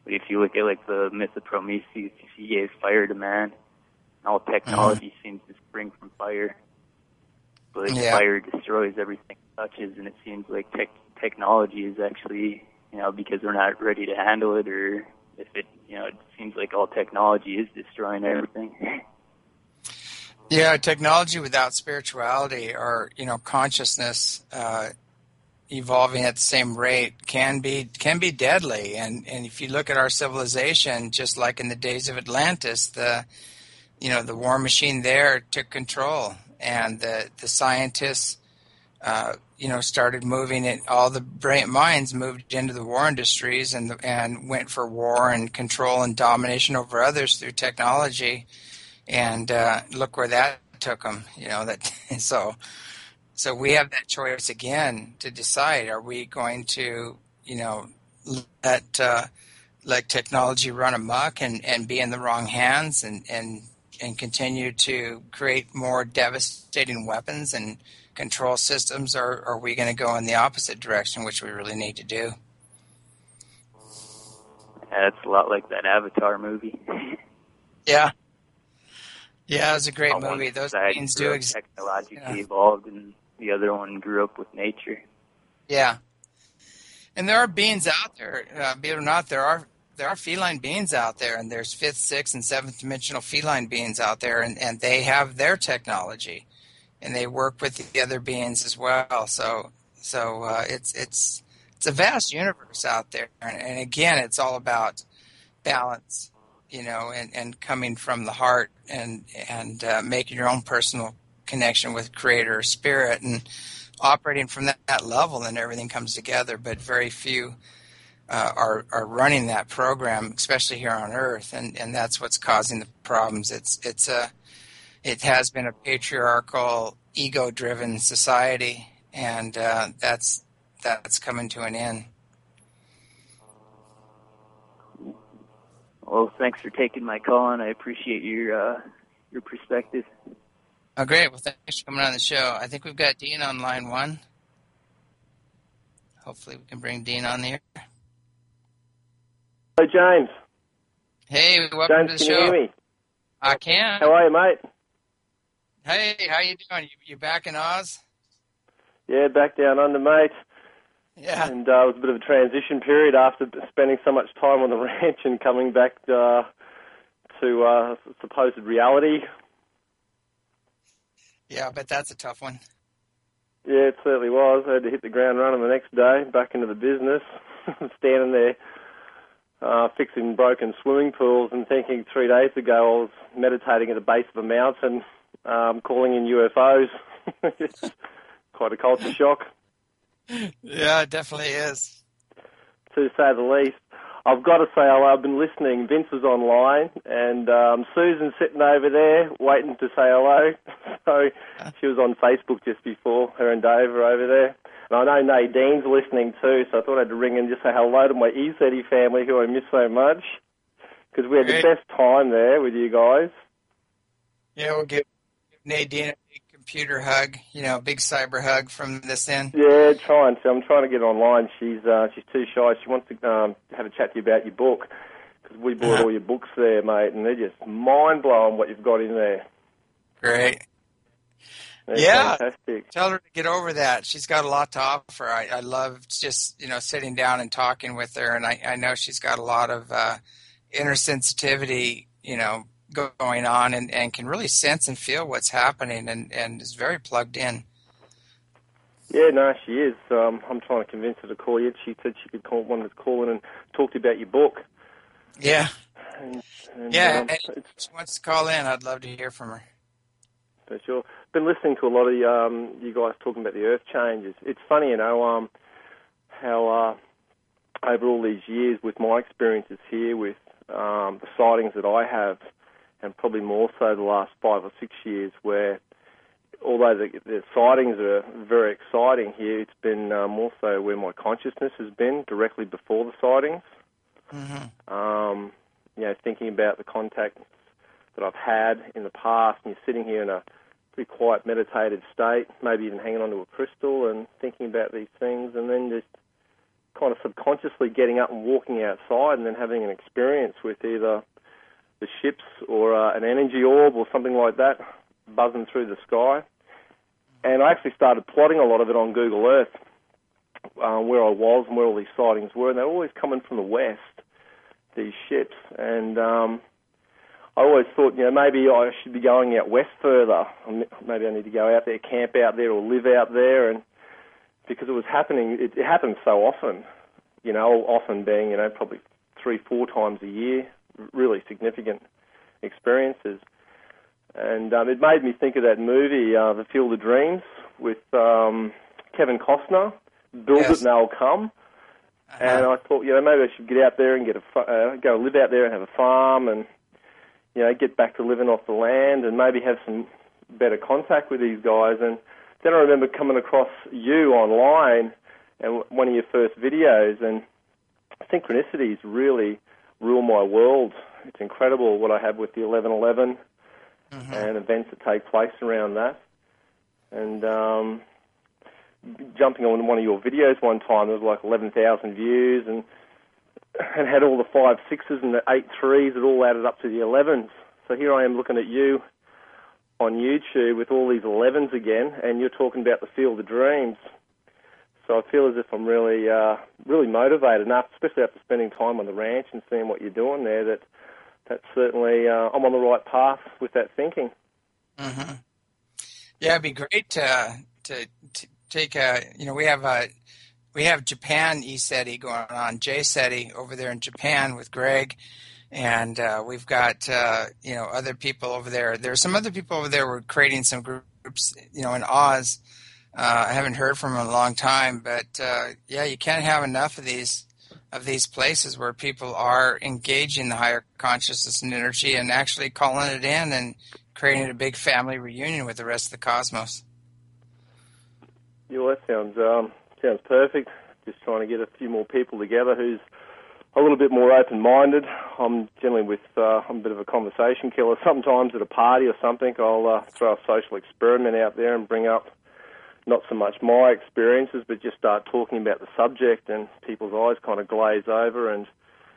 But if you look at like the myth of Prometheus, he gave fire to man. All technology seems to spring from fire. But fire destroys everything it touches, and it seems like technology is actually, because we're not ready to handle it, or if it, it seems like all technology is destroying everything. Yeah, technology without spirituality or, consciousness evolving at the same rate can be deadly. And if you look at our civilization, just like in the days of Atlantis, the war machine there took control, and the scientists, started moving it. All the brilliant minds moved into the war industries and went for war and control and domination over others through technology. And look where that took them. So we have that choice again to decide: are we going to, let technology run amok and be in the wrong hands and continue to create more devastating weapons and control systems, or are we going to go in the opposite direction, which we really need to do? Yeah, it's a lot like that Avatar movie. Yeah. Yeah, it was a great movie. Those beings do exist. Technologically evolved, and the other one grew up with nature. Yeah. And there are beings out there, believe it or not, there are feline beings out there, and there's 5th, 6th, and 7th dimensional feline beings out there, and they have their technology, and they work with the other beings as well. So it's a vast universe out there, and again, it's all about balance, and coming from the heart and making your own personal connection with Creator or Spirit and operating from that level, and everything comes together. But very few are running that program, especially here on Earth, and that's what's causing the problems. It has been a patriarchal, ego-driven society, and that's coming to an end. Well, thanks for taking my call, and I appreciate your perspective. Oh, great. Well, thanks for coming on the show. I think we've got Dean on line 1. Hopefully we can bring Dean on the air. Hello, James. Hey, welcome to the show. Can you hear me? I can. How are you, mate? Hey, how you doing? You back in Oz? Yeah, back down under, mate. Yeah. And it was a bit of a transition period after spending so much time on the ranch and coming back to supposed reality. Yeah, I bet that's a tough one. Yeah, it certainly was. I had to hit the ground running the next day, back into the business, standing there fixing broken swimming pools and thinking 3 days ago I was meditating at the base of a mountain, calling in UFOs. It's quite a culture shock. Yeah, it definitely is. To say the least. I've got to say, I've been listening. Vince was online, and Susan's sitting over there waiting to say hello. So she was on Facebook just before, her and Dave are over there. And I know Nadine's listening too, so I thought I'd ring and just say hello to my EZETI family, who I miss so much, because we had the best time there with you guys. Yeah, we'll give Nadine a big computer hug, a big cyber hug from this end. Yeah, I'm trying to get online. She's too shy. She wants to have a chat to you about your book, because we bought all your books there, mate, and they're just mind-blowing what you've got in there. Great. They're fantastic. Tell her to get over that. She's got a lot to offer. I love just, sitting down and talking with her, and I know she's got a lot of inner sensitivity, going on and can really sense and feel what's happening and is very plugged in. Yeah, no, she is. I'm trying to convince her to call you. She said she wanted to call in and talk to you about your book. Yeah. And if she wants to call in, I'd love to hear from her. For sure. Been listening to a lot of you guys talking about the earth changes. It's funny, how over all these years with my experiences here with the sightings that I have, and probably more so the last 5 or 6 years, where although the sightings are very exciting here, it's been more so where my consciousness has been directly before the sightings. Mm-hmm. Thinking about the contacts that I've had in the past, and you're sitting here in a pretty quiet, meditative state, maybe even hanging onto a crystal and thinking about these things, and then just kind of subconsciously getting up and walking outside and then having an experience with either the ships or an energy orb or something like that buzzing through the sky. And I actually started plotting a lot of it on Google Earth, where I was and where all these sightings were, and they're always coming from the west, these ships. And I always thought, maybe I should be going out west further. Maybe I need to go out there, camp out there, or live out there. And because it was happening, it happens so often, often being, probably 3-4 times a year, really significant experiences. And it made me think of that movie, The Field of Dreams, with Kevin Costner. Build it and they'll come. And I thought, maybe I should get out there and go live out there and have a farm and, get back to living off the land and maybe have some better contact with these guys. And then I remember coming across you online and one of your first videos, and synchronicities really rule my world. It's incredible what I have with the 1111 and events that take place around that. And jumping on one of your videos one time, there was like 11,000 views and had all the 5 6s and the 8 3s. It all added up to the 11s. So here I am looking at you on YouTube with all these 11s again, and you're talking about the Field of Dreams. So I feel as if I'm really, really motivated enough, especially after spending time on the ranch and seeing what you're doing there, that's certainly, I'm on the right path with that thinking. Mm-hmm. Yeah, it'd be great to take we have Japan ECETI going on, JCETI over there in Japan with Greg, and we've got other people over there. There's some other people over there. We're creating some groups, in Oz. I haven't heard from them in a long time, but you can't have enough of these places where people are engaging the higher consciousness and energy and actually calling it in and creating a big family reunion with the rest of the cosmos. Yeah, well, that sounds perfect. Just trying to get a few more people together who's a little bit more open-minded. I'm generally I'm a bit of a conversation killer. Sometimes at a party or something, I'll throw a social experiment out there and bring up not so much my experiences, but just start talking about the subject, and people's eyes kind of glaze over and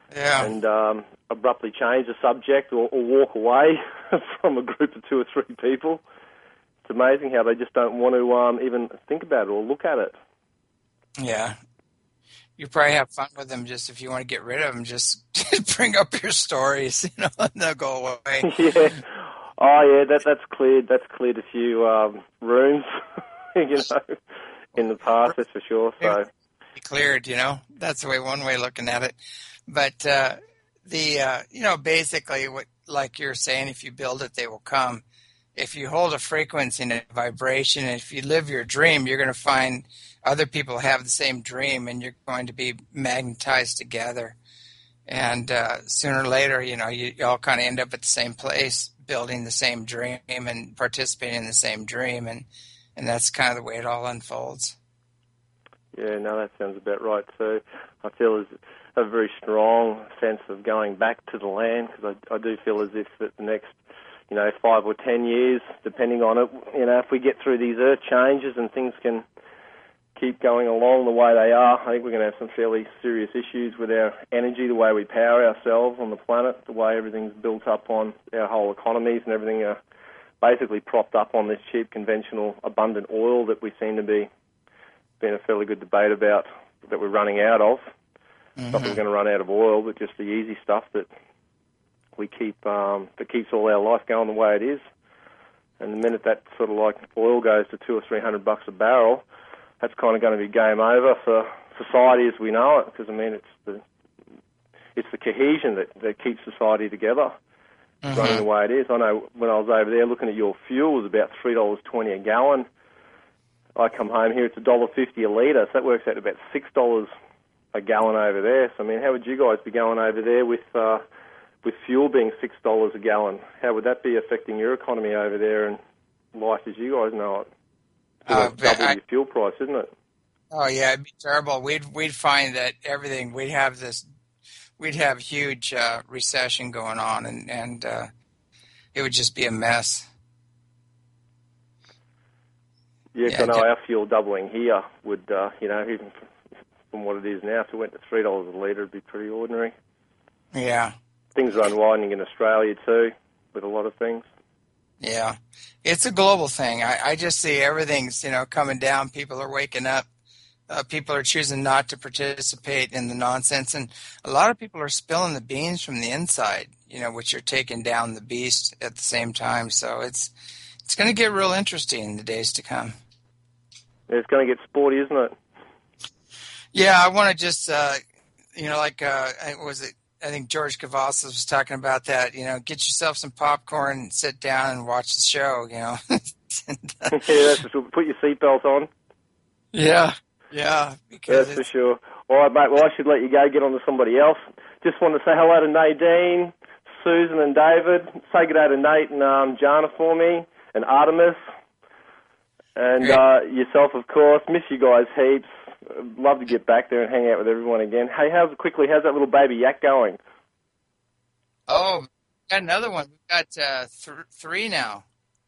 abruptly change the subject or walk away from a group of 2 or 3 people. It's amazing how they just don't want to even think about it or look at it. Yeah. You probably have fun with them. Just if you want to get rid of them, just bring up your stories, and they'll go away. Yeah. Oh, yeah, that's cleared. That's cleared a few rooms, in the past, that's for sure. So cleared, that's the way, one way of looking at it. But basically, what, like you're saying, if you build it, they will come. If you hold a frequency and a vibration, and if you live your dream, you're going to find other people have the same dream, and you're going to be magnetized together. And sooner or later, you all kind of end up at the same place, building the same dream and participating in the same dream, and that's kind of the way it all unfolds. Yeah, no, that sounds about right too. I feel as a very strong sense of going back to the land, because I do feel as if that the next 5 or 10 years, depending on it, if we get through these earth changes and things can keep going along the way they are, I think we're going to have some fairly serious issues with our energy, the way we power ourselves on the planet, the way everything's built up on our whole economies and everything are basically propped up on this cheap, conventional, abundant oil that we seem to be being a fairly good debate about that we're running out of. Not that we're going to run out of oil, but just the easy stuff that we keep that keeps all our life going the way it is. And the minute that sort of like oil goes to $200 or $300 a barrel, that's kind of going to be game over for society as we know it. Because it's the cohesion that keeps society together, running the way it is. I know when I was over there looking at your fuel, it was about $3.20 a gallon. I come home here, it's $1.50 a litre, so that works out to about $6 a gallon over there. So how would you guys be going over there with fuel being $6 a gallon? How would that be affecting your economy over there and life as you guys know it? Double your fuel price, isn't it? Oh yeah, it'd be terrible. We'd find that everything we'd have huge recession going on, and it would just be a mess. Yeah, 'cause I know our fuel doubling here would, even from what it is now. If it went to $3 a litre, it'd be pretty ordinary. Yeah. Things are unwinding in Australia too, with a lot of things. Yeah. It's a global thing. I just see everything's, coming down. People are waking up. People are choosing not to participate in the nonsense. And a lot of people are spilling the beans from the inside, which are taking down the beast at the same time. So it's going to get real interesting in the days to come. It's going to get sporty, isn't it? Yeah, I want to just, I think George Cavazos was talking about that, get yourself some popcorn, sit down and watch the show, Yeah, that's for sure. Put your seatbelt on. Yeah, because that's for sure. All right, mate, well, I should let you go, get on to somebody else. Just want to say hello to Nadine, Susan and David. Say good day to Nate and Jana for me, and Artemis, and yourself, of course. Miss you guys heaps. Love to get back there and hang out with everyone again. Hey, how's that little baby yak going? Oh, we got another one. We've got 3 now.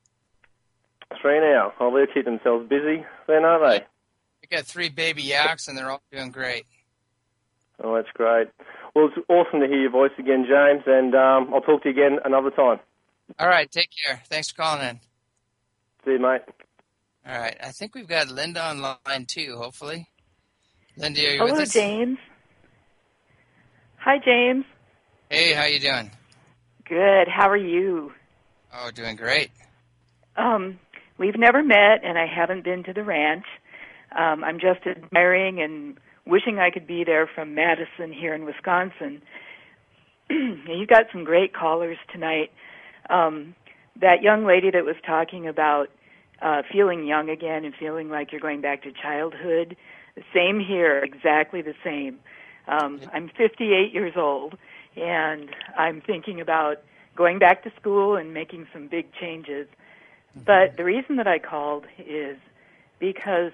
3 now. Oh, they're keeping themselves busy then, aren't they? We got 3 baby yaks, and they're all doing great. Oh, that's great. Well, it's awesome to hear your voice again, James, and I'll talk to you again another time. All right, take care. Thanks for calling in. See you, mate. All right, I think we've got Linda on line too, hopefully. Linda, are you with us? Hello, James. Hi, James. Hey, how you doing? Good. How are you? Oh, doing great. We've never met, and I haven't been to the ranch. I'm just admiring and wishing I could be there from Madison here in Wisconsin. You got some great callers tonight. That young lady that was talking about feeling young again and feeling like you're going back to childhood, the same here, exactly the same. I'm 58 years old, and I'm thinking about going back to school and making some big changes. But the reason that I called is because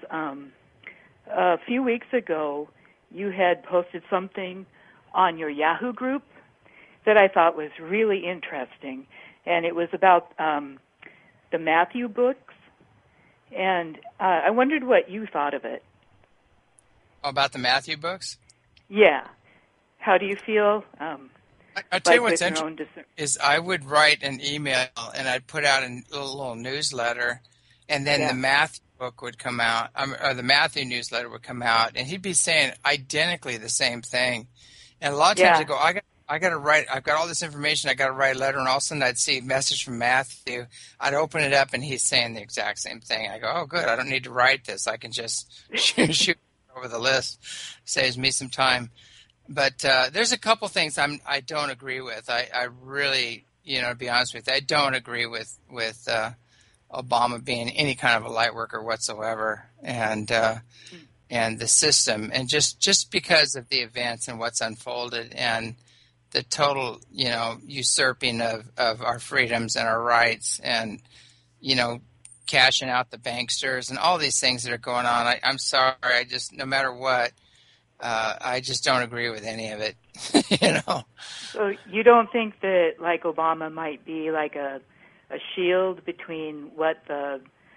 a few weeks ago you had posted something on your Yahoo group that I thought was really interesting, and it was about the Matthew books, and I wondered what you thought of it. About the Matthew books? Yeah. How do you feel? I'll tell you what's interesting is I would write an email and I'd put out a little newsletter, and then the Matthew book would come out, or the Matthew newsletter would come out, and he'd be saying identically the same thing. And a lot of times I go, I got to write, I've got all this information, I got to write a letter, and all of a sudden I'd see a message from Matthew. I'd open it up and he's saying the exact same thing. I go, oh, good, I don't need to write this. I can just shoot over the list. Saves me some time. But there's a couple things I don't agree with. I really, to be honest with you, I don't agree with Obama being any kind of a light worker whatsoever, and the system, and just because of the events and what's unfolded and the total, usurping of our freedoms and our rights, and cashing out the banksters and all these things that are going on. I'm sorry, no matter what. I just don't agree with any of it, So you don't think that, like, Obama might be like a shield between what the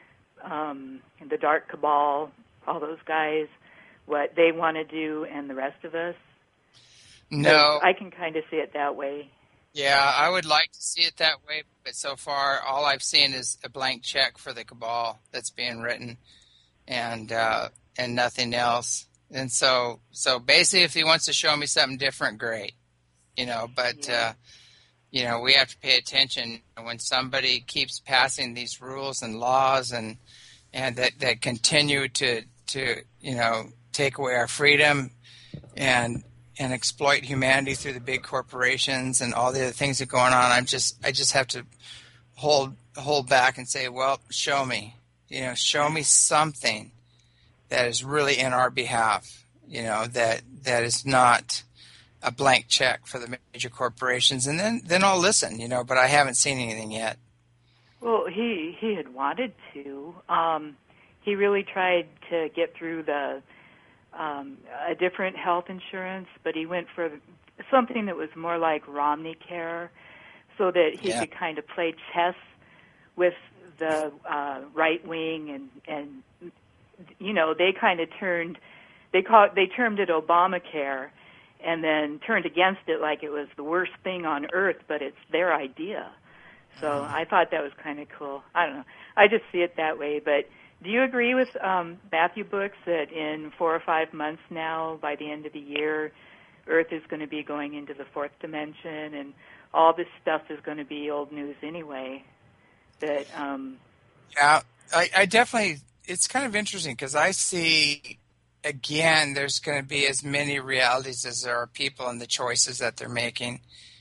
dark cabal, all those guys, what they want to do, and the rest of us? No. I can kind of see it that way. Yeah, I would like to see it that way, but so far all I've seen is a blank check for the cabal that's being written, and nothing else. And so basically, if he wants to show me something different, great, But we have to pay attention when somebody keeps passing these rules and laws and that continue to take away our freedom and exploit humanity through the big corporations and all the other things that are going on. I just have to hold back and say, well, show me something that is really in our behalf, that is not a blank check for the major corporations, and then I'll listen, but I haven't seen anything yet. Well, he had wanted to. He really tried to get through a different health insurance, but he went for something that was more like Romney Care, so that he could kind of play chess with the right wing, and they kind of turned they termed it Obamacare, and then turned against it like it was the worst thing on earth, but it's their idea. So I thought that was kind of cool. I don't know. I just see it that way. But do you agree with Matthew Books that in 4 or 5 months now, by the end of the year, Earth is going to be going into the fourth dimension, and all this stuff is going to be old news anyway? That yeah, I definitely. It's kind of interesting because I see. Again, there's going to be as many realities as there are people and the choices that they're making.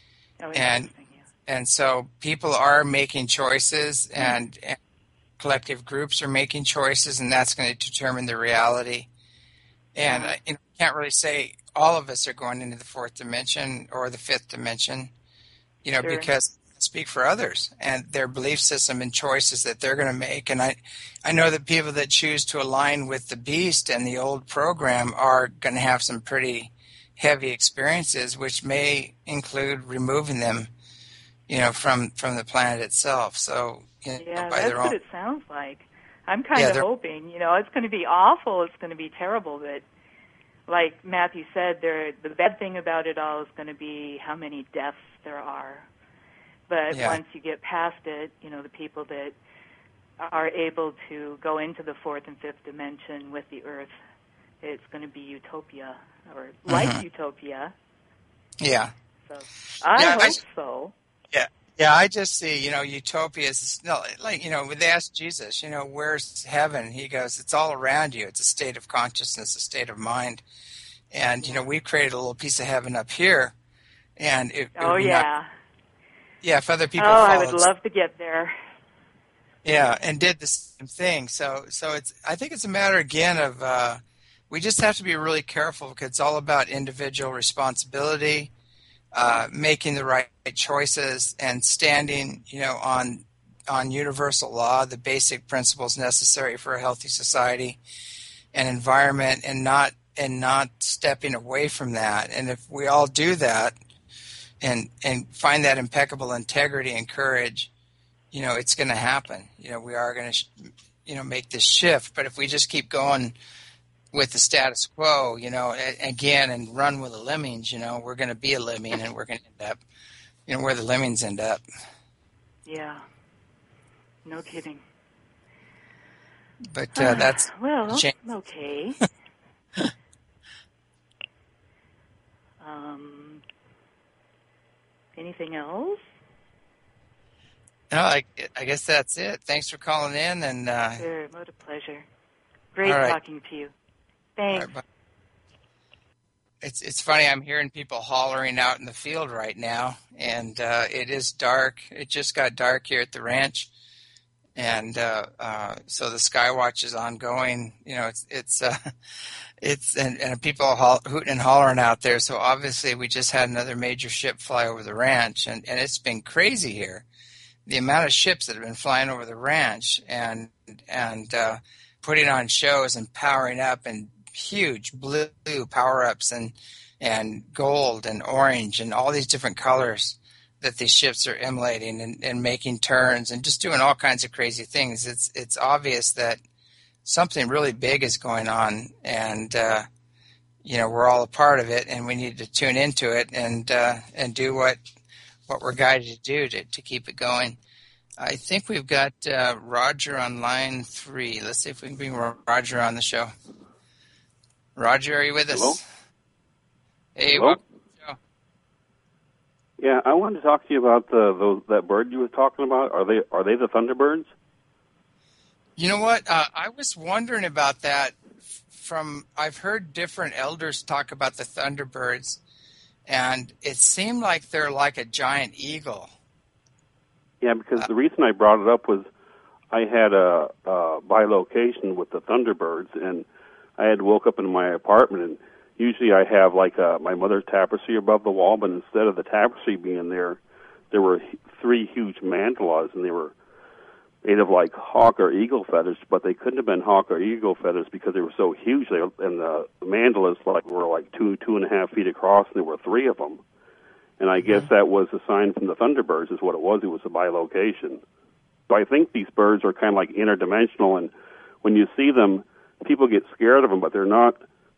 And so people are making choices and collective groups are making choices, and that's going to determine the reality. And I can't really say all of us are going into the fourth dimension or the fifth dimension, because speak for others and their belief system and choices that they're going to make. And I know that people that choose to align with the beast and the old program are going to have some pretty heavy experiences, which may include removing them, from the planet itself. So, that's what it sounds like. I'm kind of hoping, it's going to be awful. It's going to be terrible. But like Matthew said, the bad thing about it all is going to be how many deaths there are. But once you get past it, the people that are able to go into the fourth and fifth dimension with the Earth, it's going to be utopia, or like utopia. Yeah. So I hope so. Yeah. Yeah, I just see, utopia is, when they ask Jesus, where's heaven? He goes, it's all around you. It's a state of consciousness, a state of mind. And, we've created a little piece of heaven up here. And if other people followed, I would love to get there. Yeah, and did the same thing. So I think it's a matter again of we just have to be really careful because it's all about individual responsibility, making the right choices, and standing, on universal law, the basic principles necessary for a healthy society and environment, and not stepping away from that. And if we all do that, and find that impeccable integrity and courage, it's going to happen. We are going to, make this shift. But if we just keep going with the status quo, again, and run with the lemmings, we're going to be a lemming, and we're going to end up, where the lemmings end up. Yeah. No kidding. But that's okay. Anything else? No, I guess that's it. Thanks for calling in. And sure, what a pleasure. Great talking to you. Thanks. Right, it's funny. I'm hearing people hollering out in the field right now, and it is dark. It just got dark here at the ranch, and so the Skywatch is ongoing. It's people hooting and hollering out there. So obviously we just had another major ship fly over the ranch, and it's been crazy here. The amount of ships that have been flying over the ranch and putting on shows and powering up, and huge blue power-ups and gold and orange and all these different colors that these ships are emulating and making turns and just doing all kinds of crazy things. It's obvious that something really big is going on, and we're all a part of it, and we need to tune into it and do what we're guided to do to keep it going. I think we've got Roger on line 3. Let's see if we can bring Roger on the show. Roger, are you with us? Hello? Hey, Hello? welcome to the show. Yeah, I wanted to talk to you about that bird you were talking about. Are they the Thunderbirds? You know what? I was wondering about that. I've heard different elders talk about the Thunderbirds, and it seemed like they're like a giant eagle. Yeah, because the reason I brought it up was I had a bilocation with the Thunderbirds, and I had woke up in my apartment, and usually I have like my mother's tapestry above the wall, but instead of the tapestry being there were 3 huge mandalas, and they were made of like hawk or eagle feathers, but they couldn't have been hawk or eagle feathers because they were so huge. And the mandalas were like 2.5 feet across, and there were 3 of them. And I guess that was a sign from the Thunderbirds is what it was. It was a bilocation. So I think these birds are kind of like interdimensional, and when you see them, people get scared of them, but they're not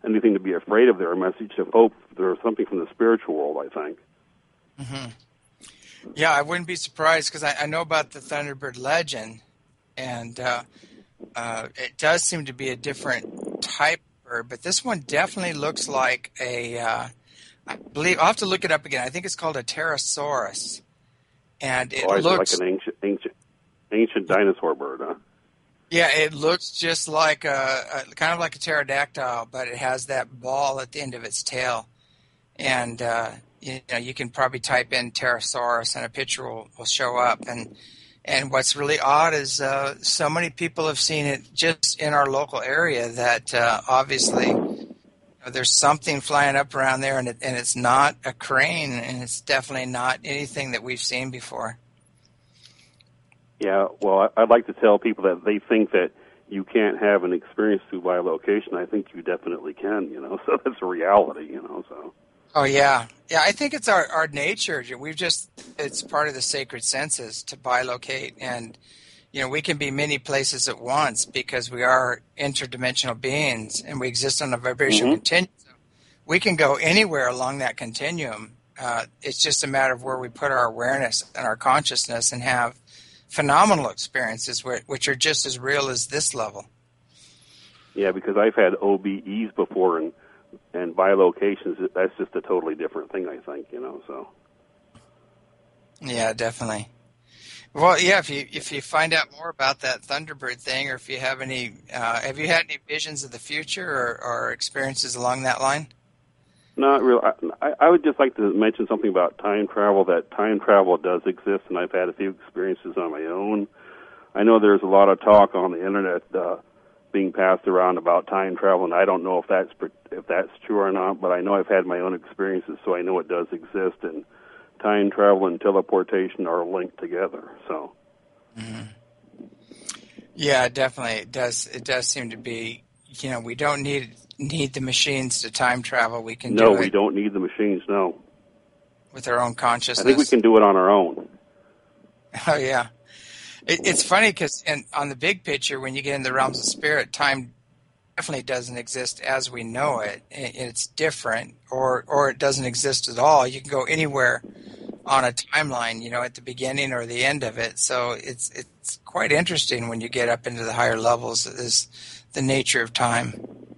anything to be afraid of. They're a message of hope. They're something from the spiritual world, I think. Mm-hmm. Yeah, I wouldn't be surprised because I know about the Thunderbird legend, and it does seem to be a different type of bird, but this one definitely looks like I believe, I'll have to look it up again. I think it's called a pterosaurus. And it looks like an ancient dinosaur bird, huh? Yeah, it looks just like kind of like a pterodactyl, but it has that ball at the end of its tail. And you can probably type in pterosaurus, and a picture will show up. And what's really odd is so many people have seen it just in our local area that obviously there's something flying up around there, and it's not a crane, and it's definitely not anything that we've seen before. Yeah, well, I'd like to tell people that they think that you can't have an experience through bilocation. I think you definitely can, so that's a reality, so. Oh, yeah. Yeah, I think it's our nature. It's part of the sacred senses to bilocate, and, we can be many places at once because we are interdimensional beings, and we exist on a vibrational continuum. We can go anywhere along that continuum. It's just a matter of where we put our awareness and our consciousness and have phenomenal experiences which are just as real as this level. Yeah, because I've had OBEs before, and bilocations, that's just a totally different thing, I think, so. Yeah, definitely. Well, yeah, if you find out more about that Thunderbird thing, or if you have any, have you had any visions of the future or experiences along that line? Not real. I would just like to mention something about time travel, that time travel does exist, and I've had a few experiences on my own. I know there's a lot of talk on the Internet being passed around about time travel, and I don't know if that's true or not, but I know I've had my own experiences, so I know it does exist, and time travel and teleportation are linked together, so. Mm-hmm. Yeah, definitely. It does seem to be, we don't need the machines to time travel. We can do it. No, we don't need the machines, no. With our own consciousness. I think we can do it on our own. Oh, yeah. It's funny because on the big picture, when you get in the realms of spirit, time definitely doesn't exist as we know it. It's different, or it doesn't exist at all. You can go anywhere on a timeline, at the beginning or the end of it. So it's quite interesting when you get up into the higher levels, is the nature of time.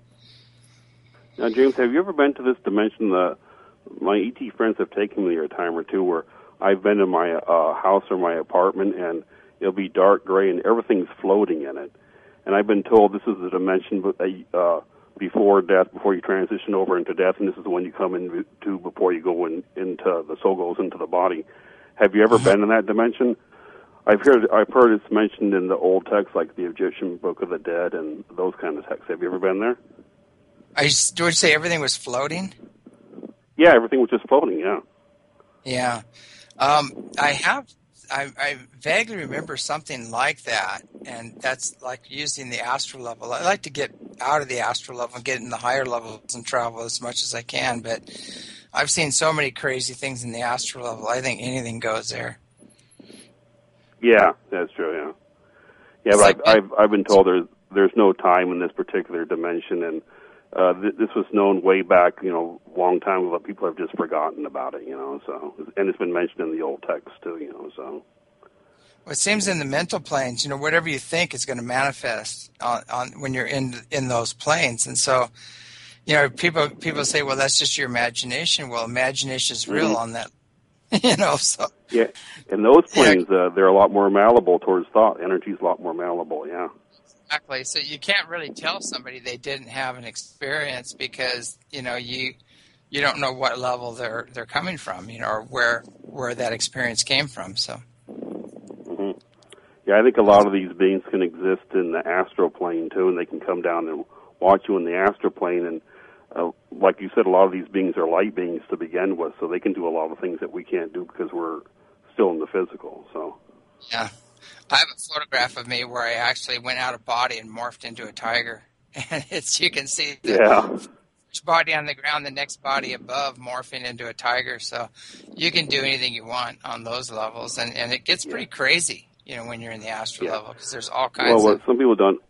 Now, James, have you ever been to this dimension? My ET friends have taken me a time or two where I've been in my house or my apartment, and it'll be dark gray, and everything's floating in it. And I've been told this is the dimension before death, before you transition over into death, and this is the one you come into before you go into the soul goes into the body. Have you ever been in that dimension? I've heard it's mentioned in the old texts, like the Egyptian Book of the Dead and those kind of texts. Have you ever been there? Would you say everything was floating? Yeah, everything was just floating, yeah. Yeah. I vaguely remember something like that, and that's like using the astral level. I like to get out of the astral level and get in the higher levels and travel as much as I can, but I've seen so many crazy things in the astral level. I think anything goes there. Yeah, that's true, yeah. Yeah, but I've been told there's no time in this particular dimension, and this was known way back, long time ago, but people have just forgotten about it, so, and it's been mentioned in the old text too, so. Well, it seems in the mental planes, whatever you think is going to manifest on when you're in those planes, and so, people say, well, that's just your imagination. Well, imagination is real on that, so. Yeah, and those planes, they're a lot more malleable towards thought. Energy's a lot more malleable, yeah. Exactly. So you can't really tell somebody they didn't have an experience because, you don't know what level they're coming from, or where that experience came from. So. Mm-hmm. Yeah, I think a lot of these beings can exist in the astral plane too, and they can come down and watch you in the astral plane. And like you said, a lot of these beings are light beings to begin with, so they can do a lot of things that we can't do because we're still in the physical. So. Yeah. I have a photograph of me where I actually went out of body and morphed into a tiger. And you can see each body on the ground, the next body above morphing into a tiger. So you can do anything you want on those levels. And it gets pretty crazy, when you're in the astral level, because there's all kinds of... What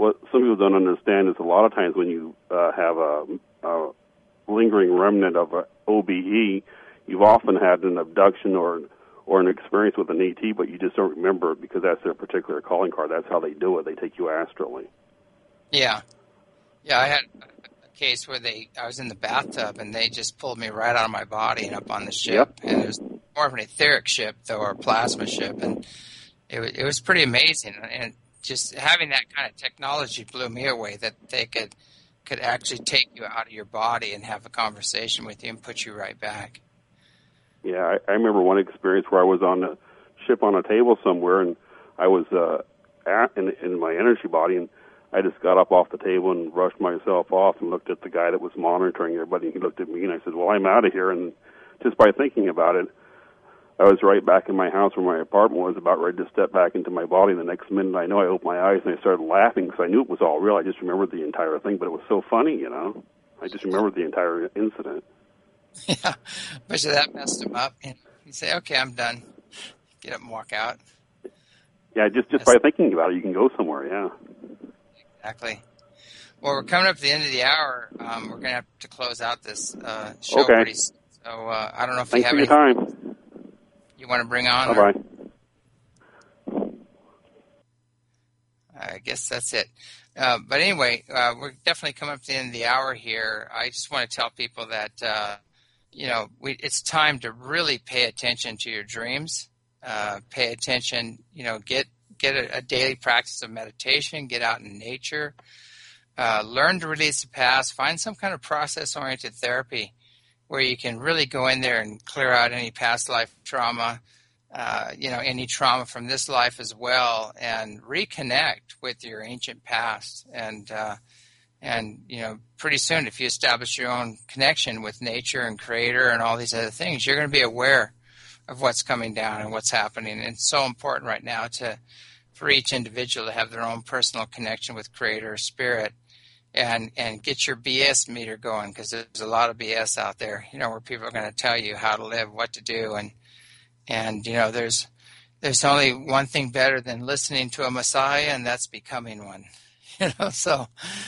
what some people don't understand is a lot of times when you have a lingering remnant of a OBE, you've often had an abduction or an experience with an ET, but you just don't remember it because that's their particular calling card. That's how they do it. They take you astrally. Yeah. Yeah, I had a case where I was in the bathtub and they just pulled me right out of my body and up on the ship. Yep. And it was more of an etheric ship, though, or a plasma ship. And it was pretty amazing. And just having that kind of technology blew me away, that they could actually take you out of your body and have a conversation with you and put you right back. Yeah, I remember one experience where I was on a ship on a table somewhere, and I was in my energy body, and I just got up off the table and brushed myself off and looked at the guy that was monitoring everybody, and he looked at me, and I said, well, I'm out of here. And just by thinking about it, I was right back in my house where my apartment was, about ready to step back into my body. The next minute, I know I opened my eyes, and I started laughing because I knew it was all real. I just remembered the entire thing, but it was so funny, you know. I just remembered the entire incident. Yeah, but so that messed him up. And you say, okay, I'm done. Get up and walk out. Yeah, just by thinking about it, you can go somewhere, yeah. Exactly. Well, we're coming up to the end of the hour. We're going to have to close out this show pretty soon. So I don't know if you have any time you want to bring on. Bye-bye. I guess that's it. But anyway, we're definitely coming up to the end of the hour here. I just want to tell people that, it's time to really pay attention to your dreams. Pay attention, get a daily practice of meditation, get out in nature, learn to release the past, find some kind of process-oriented therapy where you can really go in there and clear out any past life trauma, any trauma from this life as well, and reconnect with your ancient past. And pretty soon, if you establish your own connection with nature and creator and all these other things, you're going to be aware of what's coming down and what's happening. And it's so important right now for each individual to have their own personal connection with creator or spirit, and get your BS meter going, because there's a lot of BS out there, where people are going to tell you how to live, what to do, and there's only one thing better than listening to a Messiah, and that's becoming one. So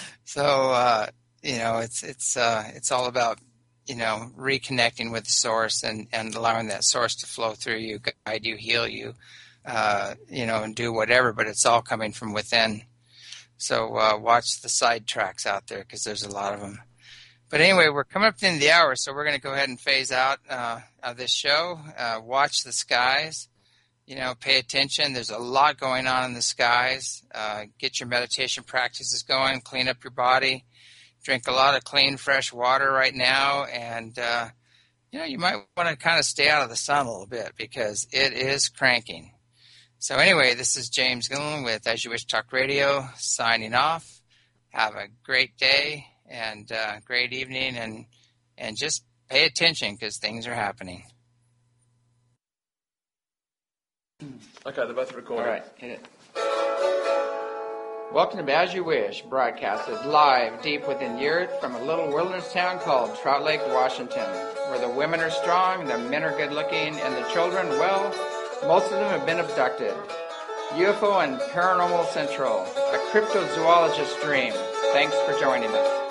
it's all about reconnecting with the source and allowing that source to flow through you, guide you, heal you, and do whatever. But it's all coming from within. So watch the side tracks out there, because there's a lot of them. But anyway, we're coming up to the end of the hour, so we're going to go ahead and phase out of this show. Watch the skies. Pay attention. There's a lot going on in the skies. Get your meditation practices going. Clean up your body. Drink a lot of clean, fresh water right now. And, you might want to kind of stay out of the sun a little bit, because it is cranking. So anyway, this is James Gillen with As You Wish Talk Radio, signing off. Have a great day and great evening, and just pay attention, because things are happening. Okay, they're both recording. All right, hit it. Welcome to As You Wish, broadcasted live deep within the earth from a little wilderness town called Trout Lake, Washington, where the women are strong, the men are good looking, and the children, well, most of them have been abducted. UFO and Paranormal Central, a cryptozoologist's dream. Thanks for joining us.